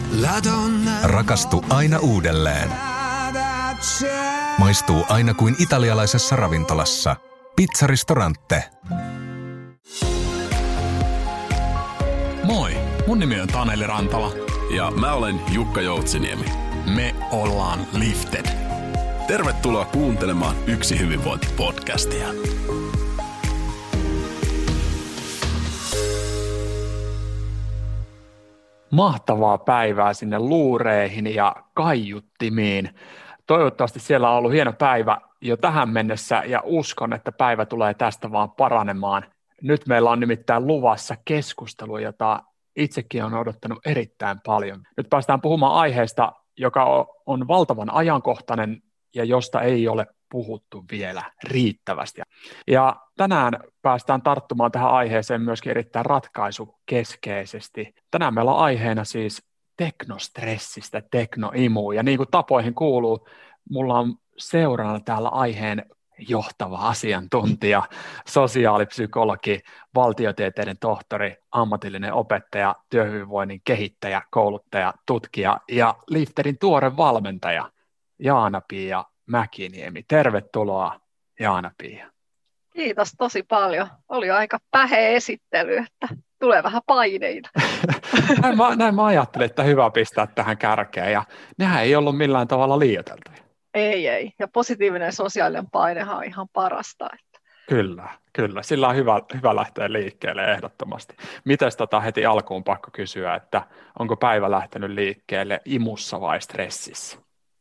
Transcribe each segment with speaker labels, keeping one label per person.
Speaker 1: Rakastu aina uudelleen. Maistuu aina kuin italialaisessa ravintolassa. Pizzaristorante.
Speaker 2: Moi, mun nimi on Taneli Rantala.
Speaker 3: Ja mä olen Jukka Joutsiniemi.
Speaker 2: Me ollaan Lifted.
Speaker 3: Tervetuloa kuuntelemaan Yksi hyvinvointi-podcastia.
Speaker 2: Mahtavaa päivää sinne luureihin ja kaiuttimiin. Toivottavasti siellä on ollut hieno päivä jo tähän mennessä ja uskon, että päivä tulee tästä vaan paranemaan. Nyt meillä on nimittäin luvassa keskustelu, jota itsekin olen odottanut erittäin paljon. Nyt päästään puhumaan aiheesta, joka on valtavan ajankohtainen ja josta ei ole puhuttu vielä riittävästi. Ja tänään päästään tarttumaan tähän aiheeseen myöskin erittäin ratkaisukeskeisesti. Tänään meillä on aiheena siis teknostressistä, teknoimu. Ja niin kuin tapoihin kuuluu, mulla on seuraana täällä aiheen johtava asiantuntija, sosiaalipsykologi, valtiotieteiden tohtori, ammatillinen opettaja, työhyvinvoinnin kehittäjä, kouluttaja, tutkija ja Lifterin tuore valmentaja Jaana-Pia Mäkiniemi. Tervetuloa, Jaana-Pia.
Speaker 4: Kiitos tosi paljon. Oli aika päheä esittely, että tulee vähän paineita.
Speaker 2: Näin mä ajattelin, että hyvä pistää tähän kärkeen, ja nehän ei ollut millään tavalla liioiteltuja.
Speaker 4: Ei. Ja positiivinen sosiaalinen painehan on ihan parasta. Että.
Speaker 2: Kyllä. Sillä on hyvä lähteä liikkeelle ehdottomasti. Mites heti alkuun pakko kysyä, että onko päivä lähtenyt liikkeelle imussa vai stressissä?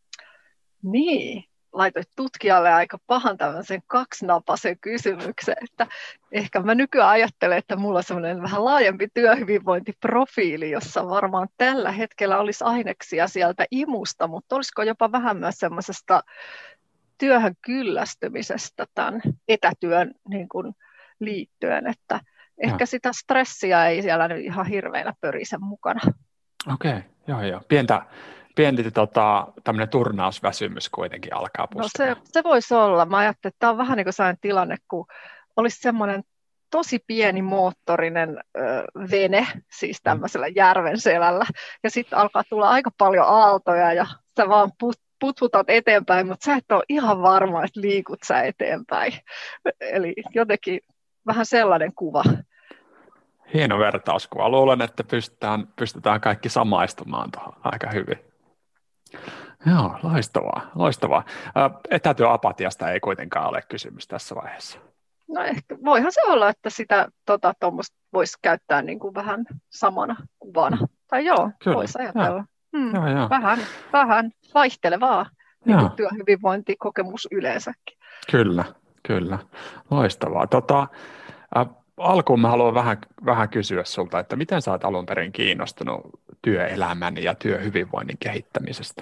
Speaker 4: Niin, laitoit tutkijalle aika pahan tämmöisen kaksinapaisen kysymyksen, että ehkä mä nykyään ajattelen, että mulla on semmoinen vähän laajempi työhyvinvointiprofiili, jossa varmaan tällä hetkellä olisi aineksia sieltä imusta, mutta olisiko jopa vähän myös semmoisesta työhön kyllästymisestä tämän etätyön niin kuin liittyen, että ehkä sitä stressiä ei siellä nyt ihan hirveänä pörise mukana.
Speaker 2: Okei, joo. Pieni tämmöinen turnausväsymys kuitenkin alkaa puskea.
Speaker 4: No se voisi olla. Mä ajattelin, että tämä on vähän niin kuin sellainen tilanne, kun olisi semmoinen tosi pieni moottorinen vene, siis tämmöisellä järven selällä, ja sitten alkaa tulla aika paljon aaltoja, ja sä vaan putfutat eteenpäin, mutta sä et ole ihan varma, että liikut sä eteenpäin. Eli jotenkin vähän sellainen kuva.
Speaker 2: Hieno vertauskuva. Luulen, että pystytään kaikki samaistumaan tuohon aika hyvin. Joo, loistavaa. Etätyöapatiasta ei kuitenkaan ole kysymys tässä vaiheessa.
Speaker 4: No ehkä voihan se olla, että sitä tuommoista voisi käyttää niin kuin vähän samana kuvana. Tai voisi ajatella.
Speaker 2: Joo.
Speaker 4: Vähän vaihtelevaa niin kuin työhyvinvointikokemus yleensäkin.
Speaker 2: Kyllä. Loistavaa. Alkuun mä haluan vähän kysyä sulta, että miten sä oot alun perin kiinnostunut työelämän ja työhyvinvoinnin kehittämisestä?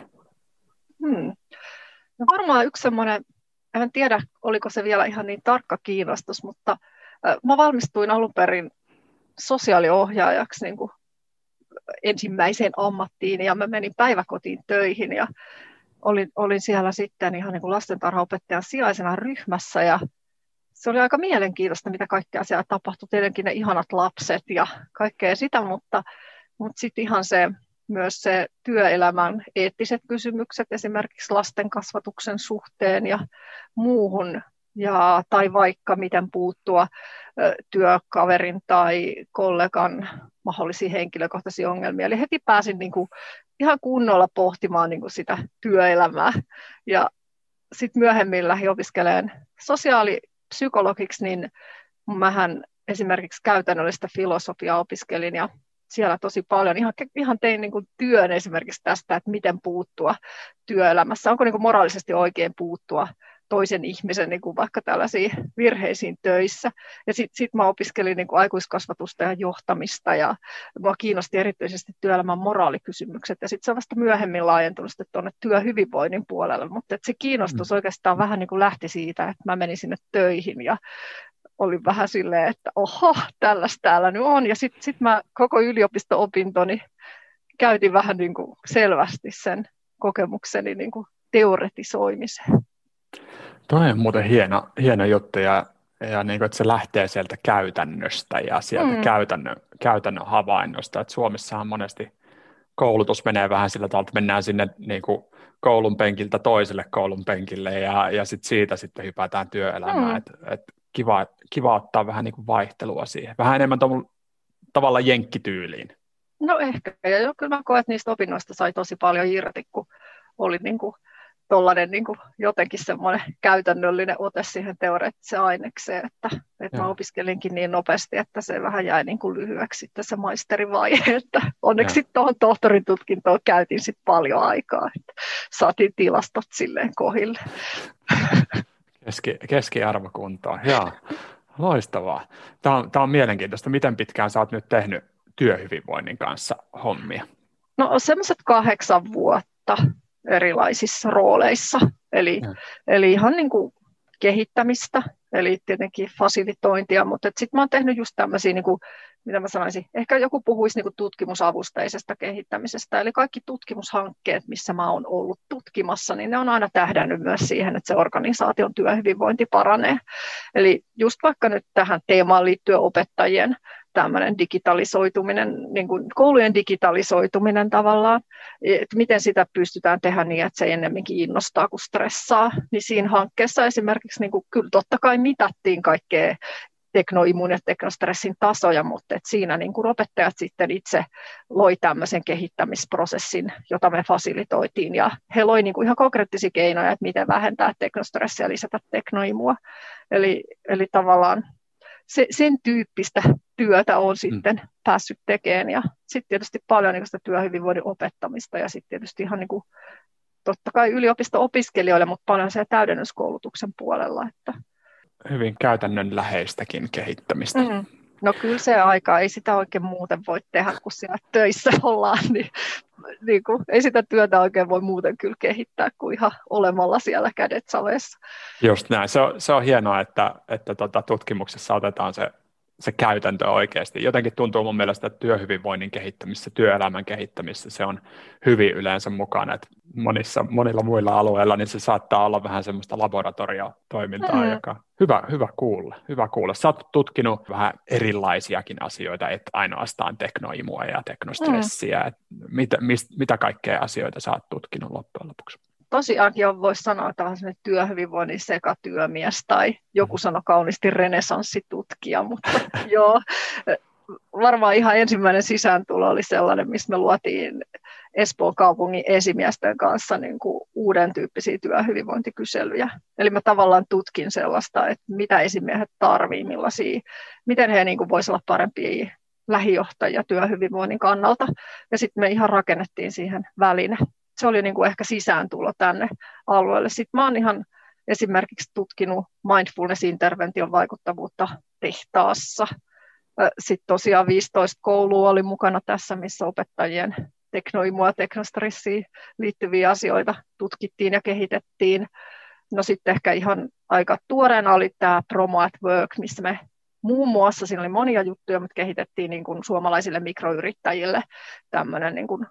Speaker 4: No varmaan yksi semmoinen, en tiedä oliko se vielä ihan niin tarkka kiinnostus, mutta mä valmistuin alun perin sosiaaliohjaajaksi niin kuin ensimmäiseen ammattiin ja mä menin päiväkotiin töihin ja olin siellä sitten ihan niin kuin lastentarhaopettajan sijaisena ryhmässä ja se oli aika mielenkiintoista, mitä kaikkea siellä tapahtui, tietenkin ne ihanat lapset ja kaikkea sitä, mutta sitten ihan myös se työelämän eettiset kysymykset esimerkiksi lasten kasvatuksen suhteen ja muuhun, tai vaikka miten puuttua työkaverin tai kollegan mahdollisiin henkilökohtaisiin ongelmiin. Eli heti pääsin niin kuin ihan kunnolla pohtimaan niin kuin sitä työelämää ja sitten myöhemmin lähdin opiskelemaan sosiaalipsykologiksi, niin mähän esimerkiksi käytännöllistä filosofiaa opiskelin ja siellä tosi paljon. Ihan tein niin kuin työn esimerkiksi tästä, että miten puuttua työelämässä. Onko niin kuin moraalisesti oikein puuttua toisen ihmisen niin kuin vaikka tällaisiin virheisiin töissä. Ja sitten mä opiskelin niin kuin aikuiskasvatusta ja johtamista ja mua kiinnosti erityisesti työelämän moraalikysymykset. Ja sitten se on vasta myöhemmin laajentunut tuonne työhyvinvoinnin puolelle. Mutta se kiinnostus oikeastaan vähän niin kuin lähti siitä, että mä menin sinne töihin ja olin vähän silleen, että oho, tällaista täällä nyt on. Ja sitten mä koko yliopisto-opintoni käytin vähän niin kuin selvästi sen kokemukseni niin kuin teoretisoimiseen.
Speaker 2: Toi on muuten hieno juttu ja niin kuin, että se lähtee sieltä käytännöstä ja sieltä käytännön havainnosta. Että Suomessahan monesti koulutus menee vähän sillä tavalla, että mennään sinne niin kuin koulun penkiltä toiselle koulun penkille ja siitä sitten hypätään työelämään. Et kiva ottaa vähän niin kuin vaihtelua siihen. Vähän enemmän tavallaan jenkkityyliin.
Speaker 4: No ehkä. Ja kyllä mä koen, että niistä opinnoista sai tosi paljon irti, kun oli niin kuin tollainen niin kuin jotenkin semmoinen käytännöllinen ote siihen teoreettiseen ainekseen, että mä opiskelinkin niin nopeasti, että se vähän jäi niin kuin lyhyeksi sitten se maisterivaihe, että onneksi tuohon tohtorin tutkintoon käytiin sitten paljon aikaa, että saatiin tilastot silleen kohille.
Speaker 2: Keskiarvokuntoon, joo. Loistavaa. Tämä on mielenkiintoista. Miten pitkään sä oot nyt tehnyt työhyvinvoinnin kanssa hommia?
Speaker 4: No semmoiset 8 vuotta erilaisissa rooleissa, eli ihan niin kuin kehittämistä, eli tietenkin fasilitointia, mutta sitten mä oon tehnyt just tämmöisiä, niin kuin, mitä mä sanoisin, ehkä joku puhuisi niin kuin tutkimusavusteisesta kehittämisestä, eli kaikki tutkimushankkeet, missä mä oon ollut tutkimassa, niin ne on aina tähdännyt myös siihen, että se organisaation työhyvinvointi paranee. Eli just vaikka nyt tähän teemaan liittyen opettajien tämmöinen digitalisoituminen, niin kuin koulujen digitalisoituminen tavallaan, että miten sitä pystytään tehdä niin, että se ennemminkin innostaa kuin stressaa, niin siinä hankkeessa esimerkiksi niin kuin, kyllä totta kai mitattiin kaikkea teknoimun ja teknostressin tasoja, mutta että siinä niin kuin opettajat sitten itse loi tämmöisen kehittämisprosessin, jota me fasilitoitiin, ja he loi niin kuin ihan konkreettisia keinoja, että miten vähentää teknostressiä ja lisätä teknoimua, eli tavallaan sen tyyppistä työtä on sitten päässyt tekemään, ja sitten tietysti paljon niin sitä työhyvinvoinnin opettamista, ja sitten tietysti ihan niin kuin, totta kai yliopisto-opiskelijoille, mutta paljon se täydennyskoulutuksen puolella. Että.
Speaker 2: Hyvin käytännönläheistäkin kehittämistä.
Speaker 4: No kyllä se aika, ei sitä oikein muuten voi tehdä, kun siellä töissä ollaan, niin kuin, ei sitä työtä oikein voi muuten kyllä kehittää kuin ihan olemalla siellä kädet savessa.
Speaker 2: Just näin, se on hienoa, että tutkimuksessa otetaan se käytäntö oikeasti. Jotenkin tuntuu mun mielestä, että työhyvinvoinnin kehittämisessä, työelämän kehittämisessä se on hyvin yleensä mukana, että monilla muilla alueilla niin se saattaa olla vähän semmoista laboratoriotoimintaa, joka hyvä kuulla. Sä oot tutkinut vähän erilaisiakin asioita, et ainoastaan teknoimua ja teknostressiä. Mitä kaikkea asioita sä oot tutkinut loppujen lopuksi?
Speaker 4: Tosiaankin voisi sanoa, että on sellainen työhyvinvoinnin sekatyömies tai joku sanoi kauniisti renessanssitutkija, mutta joo, varmaan ihan ensimmäinen sisääntulo oli sellainen, missä me luotiin Espoon kaupungin esimiesten kanssa niin kuin uuden tyyppisiä työhyvinvointikyselyjä. Eli mä tavallaan tutkin sellaista, että mitä esimiehet tarvitsee, miten he niin kuin voisivat olla parempia lähijohtajia työhyvinvoinnin kannalta. Ja sitten me ihan rakennettiin siihen väline. Se oli niin kuin ehkä sisääntulo tänne alueelle. Sitten mä oon ihan esimerkiksi tutkinut mindfulness-intervention vaikuttavuutta tehtaassa. Sitten tosiaan 15 koulua oli mukana tässä, missä opettajien teknoimua ja teknostressiin liittyviä asioita tutkittiin ja kehitettiin. No sitten ehkä ihan aika tuoreena oli tämä Promo at Work, missä me muun muassa, siinä oli monia juttuja, mutta kehitettiin niin kuin suomalaisille mikroyrittäjille tämmöinen niin kuin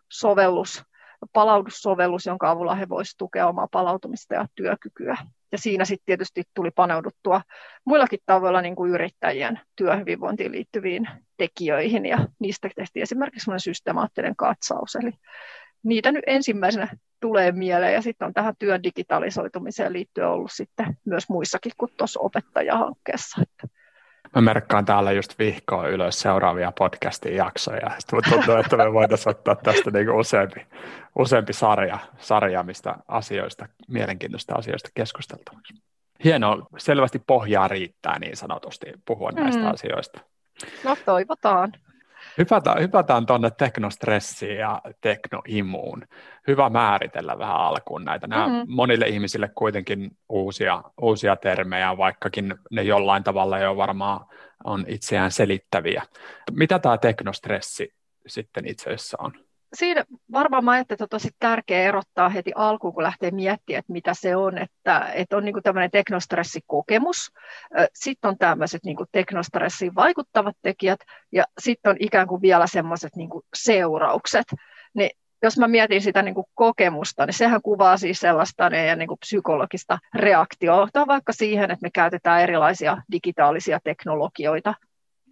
Speaker 4: palautussovellus, jonka avulla he voisivat tukea omaa palautumista ja työkykyä. Ja siinä sitten tietysti tuli paneuduttua muillakin tavoilla niin kuin yrittäjien työhyvinvointiin liittyviin tekijöihin, ja niistä tehtiin esimerkiksi sellainen systemaattinen katsaus. Eli niitä nyt ensimmäisenä tulee mieleen, ja sitten on tähän työn digitalisoitumiseen liittyen ollut sitten myös muissakin kuin tuossa opettajahankkeessa.
Speaker 2: Mä merkkaan täällä just vihkoon ylös seuraavia podcastin jaksoja. Sitten tuntuu, että me voitaisiin ottaa tästä niin useampi sarja, mistä mielenkiintoista asioista keskusteltavaksi. Hienoa, selvästi pohjaa riittää niin sanotusti puhua näistä asioista.
Speaker 4: No toivotaan.
Speaker 2: Hypätään tuonne teknostressiin ja teknoimuun. Hyvä määritellä vähän alkuun näitä. Nämä monille ihmisille kuitenkin uusia termejä, vaikkakin ne jollain tavalla jo varmaan on itseään selittäviä. Mitä tämä teknostressi sitten itse asiassa on?
Speaker 4: Siinä varmaan mä ajattelin, että on tosi tärkeää erottaa heti alkuun, kun lähtee miettimään, että mitä se on, että on niin kuin tämmöinen teknostressikokemus, sitten on tämmöiset niin kuin teknostressiin vaikuttavat tekijät, ja sitten on ikään kuin vielä semmoiset niin kuin seuraukset. Niin jos mä mietin sitä niin kuin kokemusta, niin sehän kuvaa siis sellaista niin kuin psykologista reaktiota, vaikka siihen, että me käytetään erilaisia digitaalisia teknologioita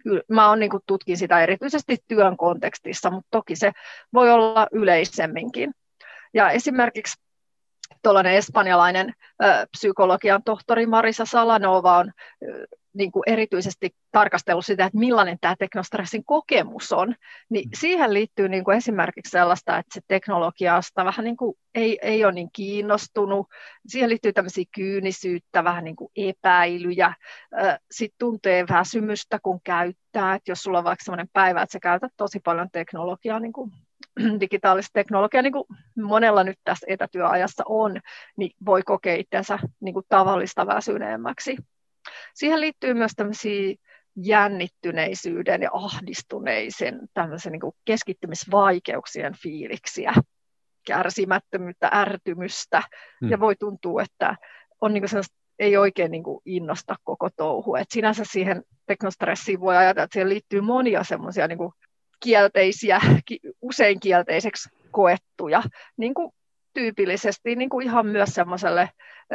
Speaker 4: mä oon niin kuin tutkin sitä erityisesti työn kontekstissa, mutta toki se voi olla yleisemminkin. Ja esimerkiksi tuollainen espanjalainen psykologian tohtori Marisa Salanova on niin kuin erityisesti tarkastellut sitä, että millainen tämä teknostressin kokemus on, niin siihen liittyy niin kuin esimerkiksi sellaista, että se teknologiasta vähän niin kuin ei ole niin kiinnostunut, siihen liittyy tämmöisiä kyynisyyttä, vähän niin kuin epäilyjä, sitten tuntee väsymystä, kun käyttää, että jos sulla on vaikka sellainen päivä, että sä käytät tosi paljon teknologiaa, niin kuin digitaalista teknologiaa, niin kuin monella nyt tässä etätyöajassa on, niin voi kokea itsensä niin kuin tavallista väsyneemmäksi. Siihen liittyy myös tämmöisiä jännittyneisyyden ja ahdistuneisen tämmöisen niin kuin keskittymisvaikeuksien fiiliksiä, kärsimättömyyttä, ärtymystä, ja voi tuntua, että on niin kuin ei oikein niin kuin innosta koko touhu. Et sinänsä siihen teknostressiin voi ajatella, että siihen liittyy monia semmoisia niin kuin kielteisiä, usein kielteiseksi koettuja, niin kuin tyypillisesti niin kuin ihan myös semmoiselle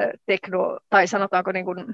Speaker 4: tai sanotaanko niin kuin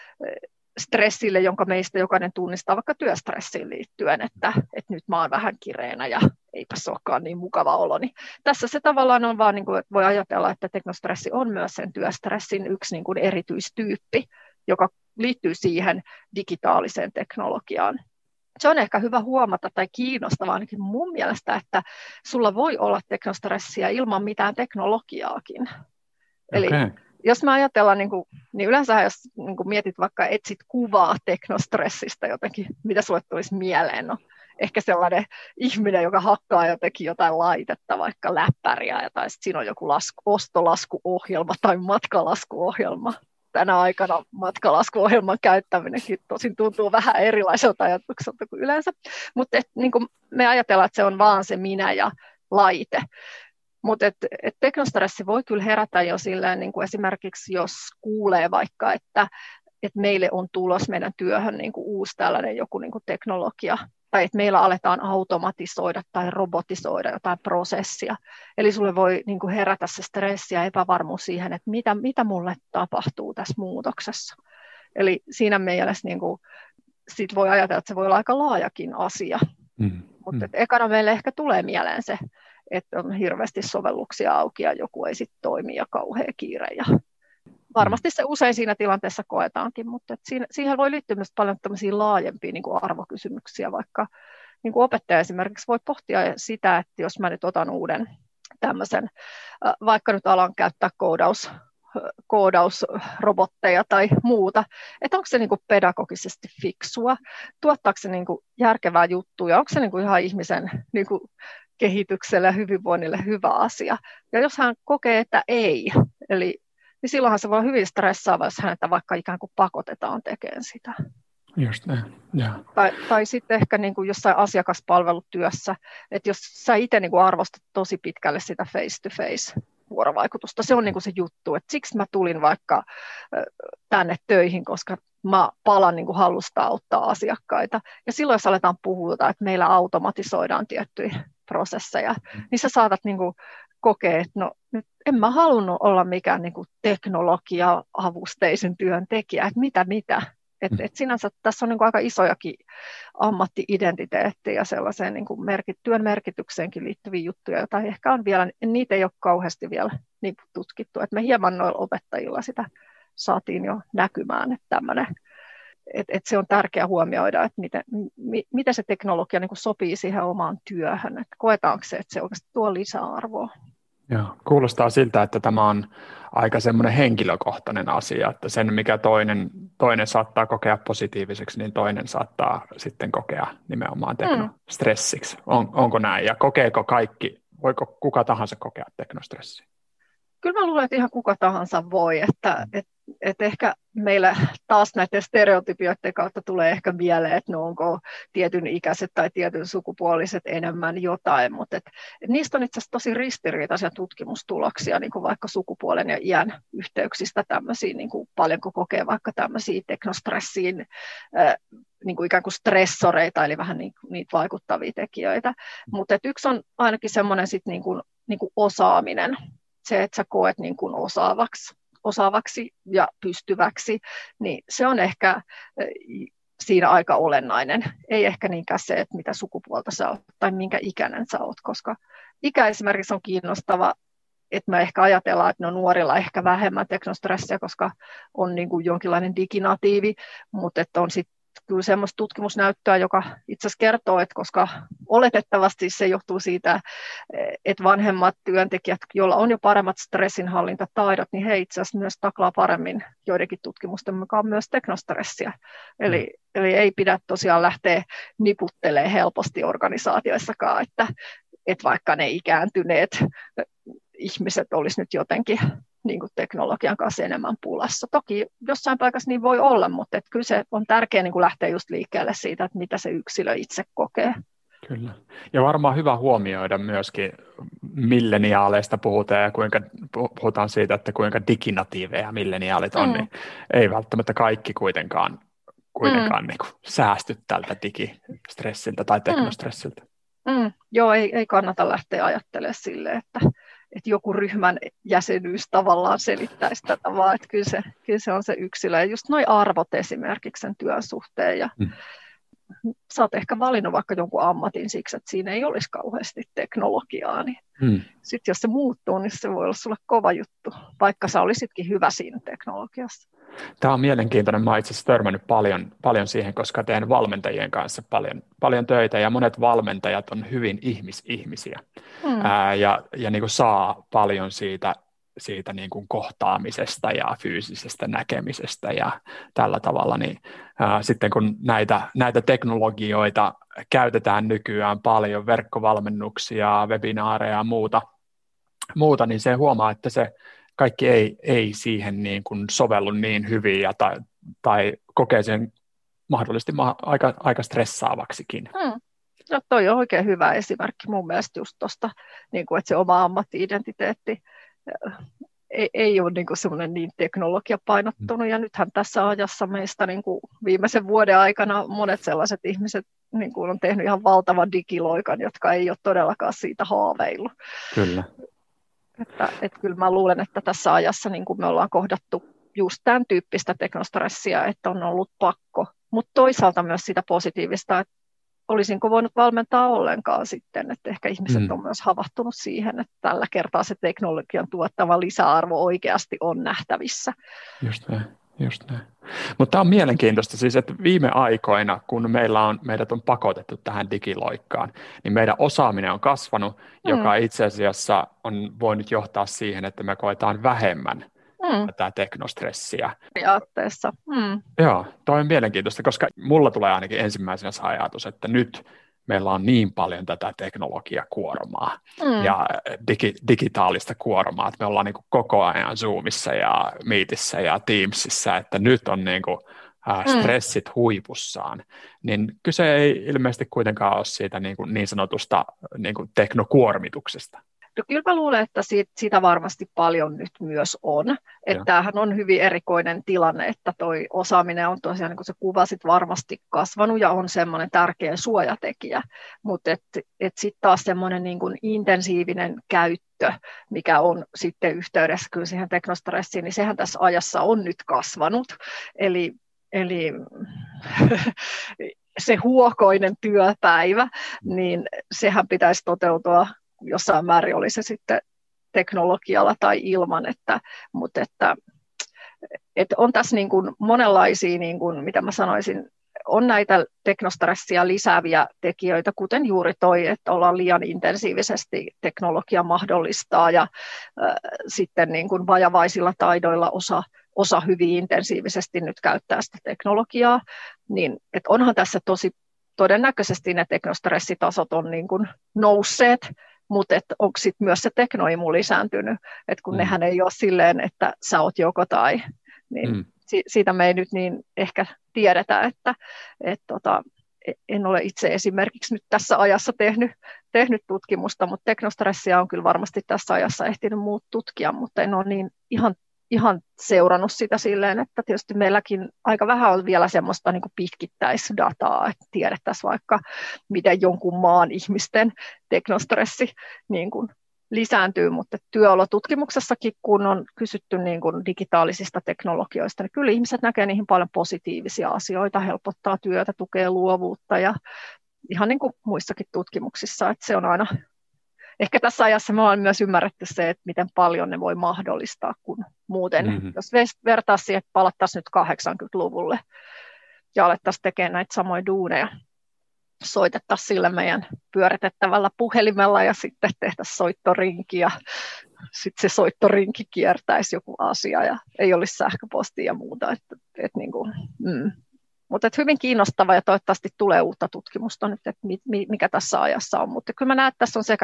Speaker 4: stressille, jonka meistä jokainen tunnistaa vaikka työstressiin liittyen, että nyt mä oon vähän kireenä ja eipä se olekaan niin mukava olo. Niin tässä se tavallaan on vaan, niin kuin, että voi ajatella, että teknostressi on myös sen työstressin yksi niin kuin erityistyyppi, joka liittyy siihen digitaaliseen teknologiaan. Se on ehkä hyvä huomata tai kiinnostavaa ainakin mun mielestä, että sulla voi olla teknostressiä ilman mitään teknologiaakin. Eli jos mä ajatellaan, niin yleensä jos mietit vaikka etsit kuvaa teknostressistä jotenkin, mitä sulle tulisi mieleen, no ehkä sellainen ihminen, joka hakkaa jotenkin jotain laitetta, vaikka läppäriä, tai sitten siinä on joku ostolaskuohjelma tai matkalaskuohjelma. Tänä aikana matkalaskuohjelman käyttäminenkin tosin tuntuu vähän erilaiselta ajatukselta kuin yleensä, mutta niin me ajatellaan, että se on vaan se minä ja laite. Mutta teknostressi voi kyllä herätä jo silleen, niin kuin esimerkiksi jos kuulee vaikka, että meille on tulos meidän työhön niin kuin uusi tällainen joku niin kuin teknologia, tai että meillä aletaan automatisoida tai robotisoida jotain prosessia. Eli sulle voi niin kuin herätä se stressi ja epävarmuus siihen, että mitä mulle tapahtuu tässä muutoksessa. Eli siinä mielessä niin kuin, sit voi ajatella, että se voi olla aika laajakin asia. Mutta ekana meille ehkä tulee mieleen se, että on hirveästi sovelluksia auki ja joku ei sitten toimi ja kauhea kiire. Ja varmasti se usein siinä tilanteessa koetaankin, mutta siihen voi liittyä myös paljon tämmöisiä laajempia niin kuin arvokysymyksiä, vaikka niin kuin opettaja esimerkiksi voi pohtia sitä, että jos mä nyt otan uuden tämmöisen, vaikka nyt alan käyttää koodausrobotteja tai muuta, että onko se niin kuin pedagogisesti fiksua, tuottaako se niin kuin järkevää juttuja, onko se niin kuin ihan ihmisen niin kuin kehitykselle ja hyvinvoinnille hyvä asia. Ja jos hän kokee, että ei, niin silloinhan se voi hyvin stressaava, jos häntä vaikka ikään kuin pakotetaan tekemään sitä.
Speaker 2: Just näin, yeah.
Speaker 4: Tai sitten ehkä niin kuin jossain asiakaspalvelutyössä, että jos sä itse niin kuin arvostat tosi pitkälle sitä face-to-face vuorovaikutusta, se on niin kuin se juttu, että siksi mä tulin vaikka tänne töihin, koska mä palan niin kuin halusta auttaa asiakkaita. Ja silloin jos aletaan puhua, että meillä automatisoidaan tiettyjä prosesseja, niin sä saatat niin kuin kokea, että no nyt en mä halunnut olla mikään niin kuin teknologia-avusteisen työn tekijä, että mitä. Et sinänsä tässä on niin kuin aika isojakin ammatti-identiteettiä ja sellaiseen niin kuin työn merkitykseenkin liittyviä juttuja, joita ehkä on vielä, niitä ei ole kauheasti vielä niin tutkittu. Et me hieman noilla opettajilla sitä saatiin jo näkymään, että tämmöinen, että se on tärkeää huomioida, että miten se teknologia niin kuin sopii siihen omaan työhön, että koetaanko se, että se oikeasti tuo lisäarvoa.
Speaker 2: Joo, kuulostaa siltä, että tämä on aika semmoinen henkilökohtainen asia, että sen mikä toinen saattaa kokea positiiviseksi, niin toinen saattaa sitten kokea nimenomaan teknostressiksi. Onko näin? Ja kokeeko kaikki, voiko kuka tahansa kokea teknostressiä?
Speaker 4: Kyllä mä luulen, että ihan kuka tahansa voi, että ehkä meillä taas näiden stereotypioiden kautta tulee ehkä mieleen, että no onko tietyn ikäiset tai tietyn sukupuoliset enemmän jotain, mutta et niistä on itse asiassa tosi ristiriitaisia tutkimustuloksia, niin kuin vaikka sukupuolen ja iän yhteyksistä tämmöisiä, niin kuin paljonko kokee vaikka tämmöisiä teknostressiin niin kuin ikään kuin stressoreita, eli vähän niitä vaikuttavia tekijöitä, mutta yksi on ainakin semmoinen sitten niin kuin osaaminen, se, että sä koet niin kuin osaavaksi ja pystyväksi, niin se on ehkä siinä aika olennainen. Ei ehkä niinkään se, että mitä sukupuolta sä oot tai minkä ikäinen sä oot, koska ikä esimerkiksi on kiinnostava, että me ehkä ajatellaan, että nuorilla ehkä vähemmän teknostressiä, koska on niin kuin jonkinlainen diginatiivi, mutta että on sitten kyllä semmoista tutkimusnäyttöä, joka itse asiassa kertoo, että koska oletettavasti se johtuu siitä, että vanhemmat työntekijät, joilla on jo paremmat stressinhallintataidot, niin he itse asiassa myös taklaa paremmin joidenkin tutkimusten mukaan myös teknostressiä. Eli ei pidä tosiaan lähteä niputtelemaan helposti organisaatioissakaan, että vaikka ne ikääntyneet ihmiset olisi nyt jotenkin niin kuin teknologian kanssa enemmän pulassa. Toki jossain paikassa niin voi olla, mutta kyllä se on tärkeää niin kuin lähteä just liikkeelle siitä, että mitä se yksilö itse kokee.
Speaker 2: Kyllä. Ja varmaan hyvä huomioida myöskin milleniaaleista puhutaan ja puhutaan siitä, että kuinka diginatiiveja milleniaalit on, niin ei välttämättä kaikki kuitenkaan niin kuin säästy tältä digistressiltä tai teknostressiltä.
Speaker 4: Joo, ei kannata lähteä ajattelemaan silleen, että joku ryhmän jäsenyys tavallaan selittäisi tätä, vaan että kyllä se on se yksilö. Ja just nuo arvot esimerkiksi sen työn suhteen. Ja sä oot ehkä valinnut vaikka jonkun ammatin siksi, että siinä ei olisi kauheasti teknologiaa. Niin sitten jos se muuttuu, niin se voi olla sulle kova juttu, vaikka sä olisitkin hyvä siinä teknologiassa.
Speaker 2: Tämä on mielenkiintoinen. Mä oon itse asiassa törmännyt paljon siihen, koska teen valmentajien kanssa paljon töitä ja monet valmentajat on hyvin ihmisiä ja niin kuin saa paljon siitä niin kuin kohtaamisesta ja fyysisestä näkemisestä ja tällä tavalla. Niin, sitten kun näitä teknologioita käytetään nykyään paljon, verkkovalmennuksia, webinaareja ja muuta, niin se huomaa, että se kaikki ei siihen niin kuin sovellu niin hyvin tai kokee sen mahdollisesti aika stressaavaksikin.
Speaker 4: No toi on oikein hyvä esimerkki mun mielestä just tuosta, niin kuin, että se oma ammatti-identiteetti ei ole niin kuin semmoinen niin teknologiapainottunut. Ja nythän tässä ajassa meistä niin kuin viimeisen vuoden aikana monet sellaiset ihmiset niin kuin on tehnyt ihan valtavan digiloikan, jotka ei ole todellakaan siitä haaveillut.
Speaker 2: Kyllä.
Speaker 4: Että kyllä mä luulen, että tässä ajassa niin kuin me ollaan kohdattu just tämän tyyppistä teknostressiä, että on ollut pakko, mutta toisaalta myös sitä positiivista, että olisinko voinut valmentaa ollenkaan sitten, että ehkä ihmiset on myös havahtunut siihen, että tällä kertaa se teknologian tuottava lisäarvo oikeasti on nähtävissä.
Speaker 2: Just näin. Mutta tämä on mielenkiintoista siis, että viime aikoina, kun meidät on pakotettu tähän digiloikkaan, niin meidän osaaminen on kasvanut, joka itse asiassa on voinut johtaa siihen, että me koetaan vähemmän tätä teknostressiä.
Speaker 4: Periaatteessa.
Speaker 2: Joo, toi on mielenkiintoista, koska mulla tulee ainakin ensimmäisenä se ajatus, että nyt meillä on niin paljon tätä teknologiakuormaa ja digitaalista kuormaa, että me ollaan niin kuin koko ajan Zoomissa ja Meetissä ja Teamsissa, että nyt on niin kuin stressit huipussaan, niin kyse ei ilmeisesti kuitenkaan ole siitä niin sanotusta niin kuin teknokuormituksesta.
Speaker 4: No kyllä mä luulen, että siitä varmasti paljon nyt myös on. Että tämähän on hyvin erikoinen tilanne, että toi osaaminen on tosiaan, niin kuin sä kuvasit, varmasti kasvanut ja on semmoinen tärkeä suojatekijä. Mutta sitten taas semmoinen niin kuin intensiivinen käyttö, mikä on sitten yhteydessä kyllä siihen teknostressiin, niin sehän tässä ajassa on nyt kasvanut. Eli se huokoinen työpäivä, niin sehän pitäisi toteutua jossain määrin, oli se sitten teknologialla tai ilman, mutta on tässä niin kuin monenlaisia, niin kuin, mitä mä sanoisin, on näitä teknostressiä lisääviä tekijöitä, kuten juuri toi, että ollaan liian intensiivisesti teknologia mahdollistaa ja sitten niin kuin vajavaisilla taidoilla osa hyvin intensiivisesti nyt käyttää sitä teknologiaa, niin että onhan tässä tosi todennäköisesti ne teknostressitasot on niin kuin nousseet, mutta onko sitten myös se teknoimu lisääntynyt, että kun nehän ei ole silleen, että sä oot joko tai, niin siitä me ei nyt niin ehkä tiedetä, että en ole itse esimerkiksi nyt tässä ajassa tehnyt tutkimusta, mutta teknostressiä on kyllä varmasti tässä ajassa ehtinyt muut tutkia, mutta en ole niin ihan seurannut sitä silleen, että tietysti meilläkin aika vähän on vielä semmoista niin kuin pitkittäisdataa, että tiedettäisiin vaikka, miten jonkun maan ihmisten teknostressi niin kuin lisääntyy, mutta työolotutkimuksessakin, kun on kysytty niin kuin digitaalisista teknologioista, niin kyllä ihmiset näkee niihin paljon positiivisia asioita, helpottaa työtä, tukee luovuutta ja ihan niin kuin muissakin tutkimuksissa, että se on aina, ehkä tässä ajassa me ollaan myös ymmärretty se, että miten paljon ne voi mahdollistaa, kun muuten, jos vertaa siihen, että palattaisiin nyt 80-luvulle ja alettaisiin tekemään näitä samoja duuneja, soitettaisiin sillä meidän pyöritettävällä puhelimella ja sitten tehtäisiin soittorinki ja sitten se soittorinki kiertäisi joku asia ja ei olisi sähköpostia ja muuta. Mutta hyvin kiinnostava ja toivottavasti tulee uutta tutkimusta nyt, että mikä tässä ajassa on. Mutta kyllä mä näen, että tässä on sekä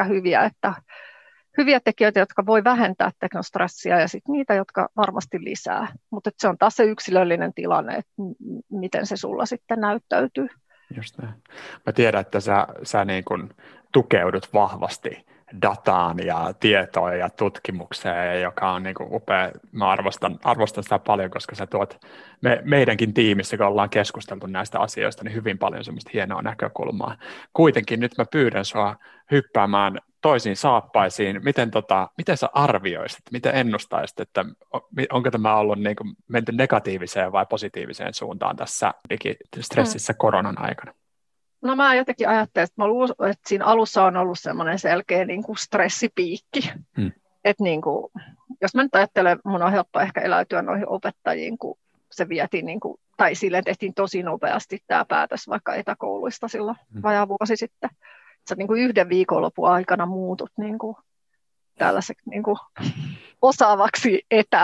Speaker 4: hyviä tekijöitä, jotka voi vähentää teknostressiä ja sitten niitä, jotka varmasti lisää. Mutta se on taas se yksilöllinen tilanne, että miten se sulla sitten näyttäytyy.
Speaker 2: Just näin. Mä tiedän, että sä niin kuin tukeudut vahvasti dataan ja tietoon ja tutkimukseen, joka on niin kuin upea. Mä arvostan sitä paljon, koska sä tuot meidänkin tiimissä, kun ollaan keskusteltu näistä asioista, niin hyvin paljon semmoista hienoa näkökulmaa. Kuitenkin nyt mä pyydän sua hyppäämään toisiin saappaisiin. Miten sä arvioisit, miten ennustaisit, että onko tämä ollut niin kuin menty negatiiviseen vai positiiviseen suuntaan tässä digistressissä koronan aikana?
Speaker 4: No mä jotenkin ajattelen, että siinä alussa on ollut semmoinen selkeä niin kuin stressipiikki. Että niin kuin, jos mä nyt ajattelen, mun on helppo ehkä eläytyä noihin opettajiin, kun se vietiin, niin kuin, tai silleen tehtiin tosi nopeasti tämä päätös vaikka etäkouluista silloin vajaa vuosi sitten. Sä niin kuin yhden viikonlopun aikana muutut niin kuin tällaiseksi niin kuin osaavaksi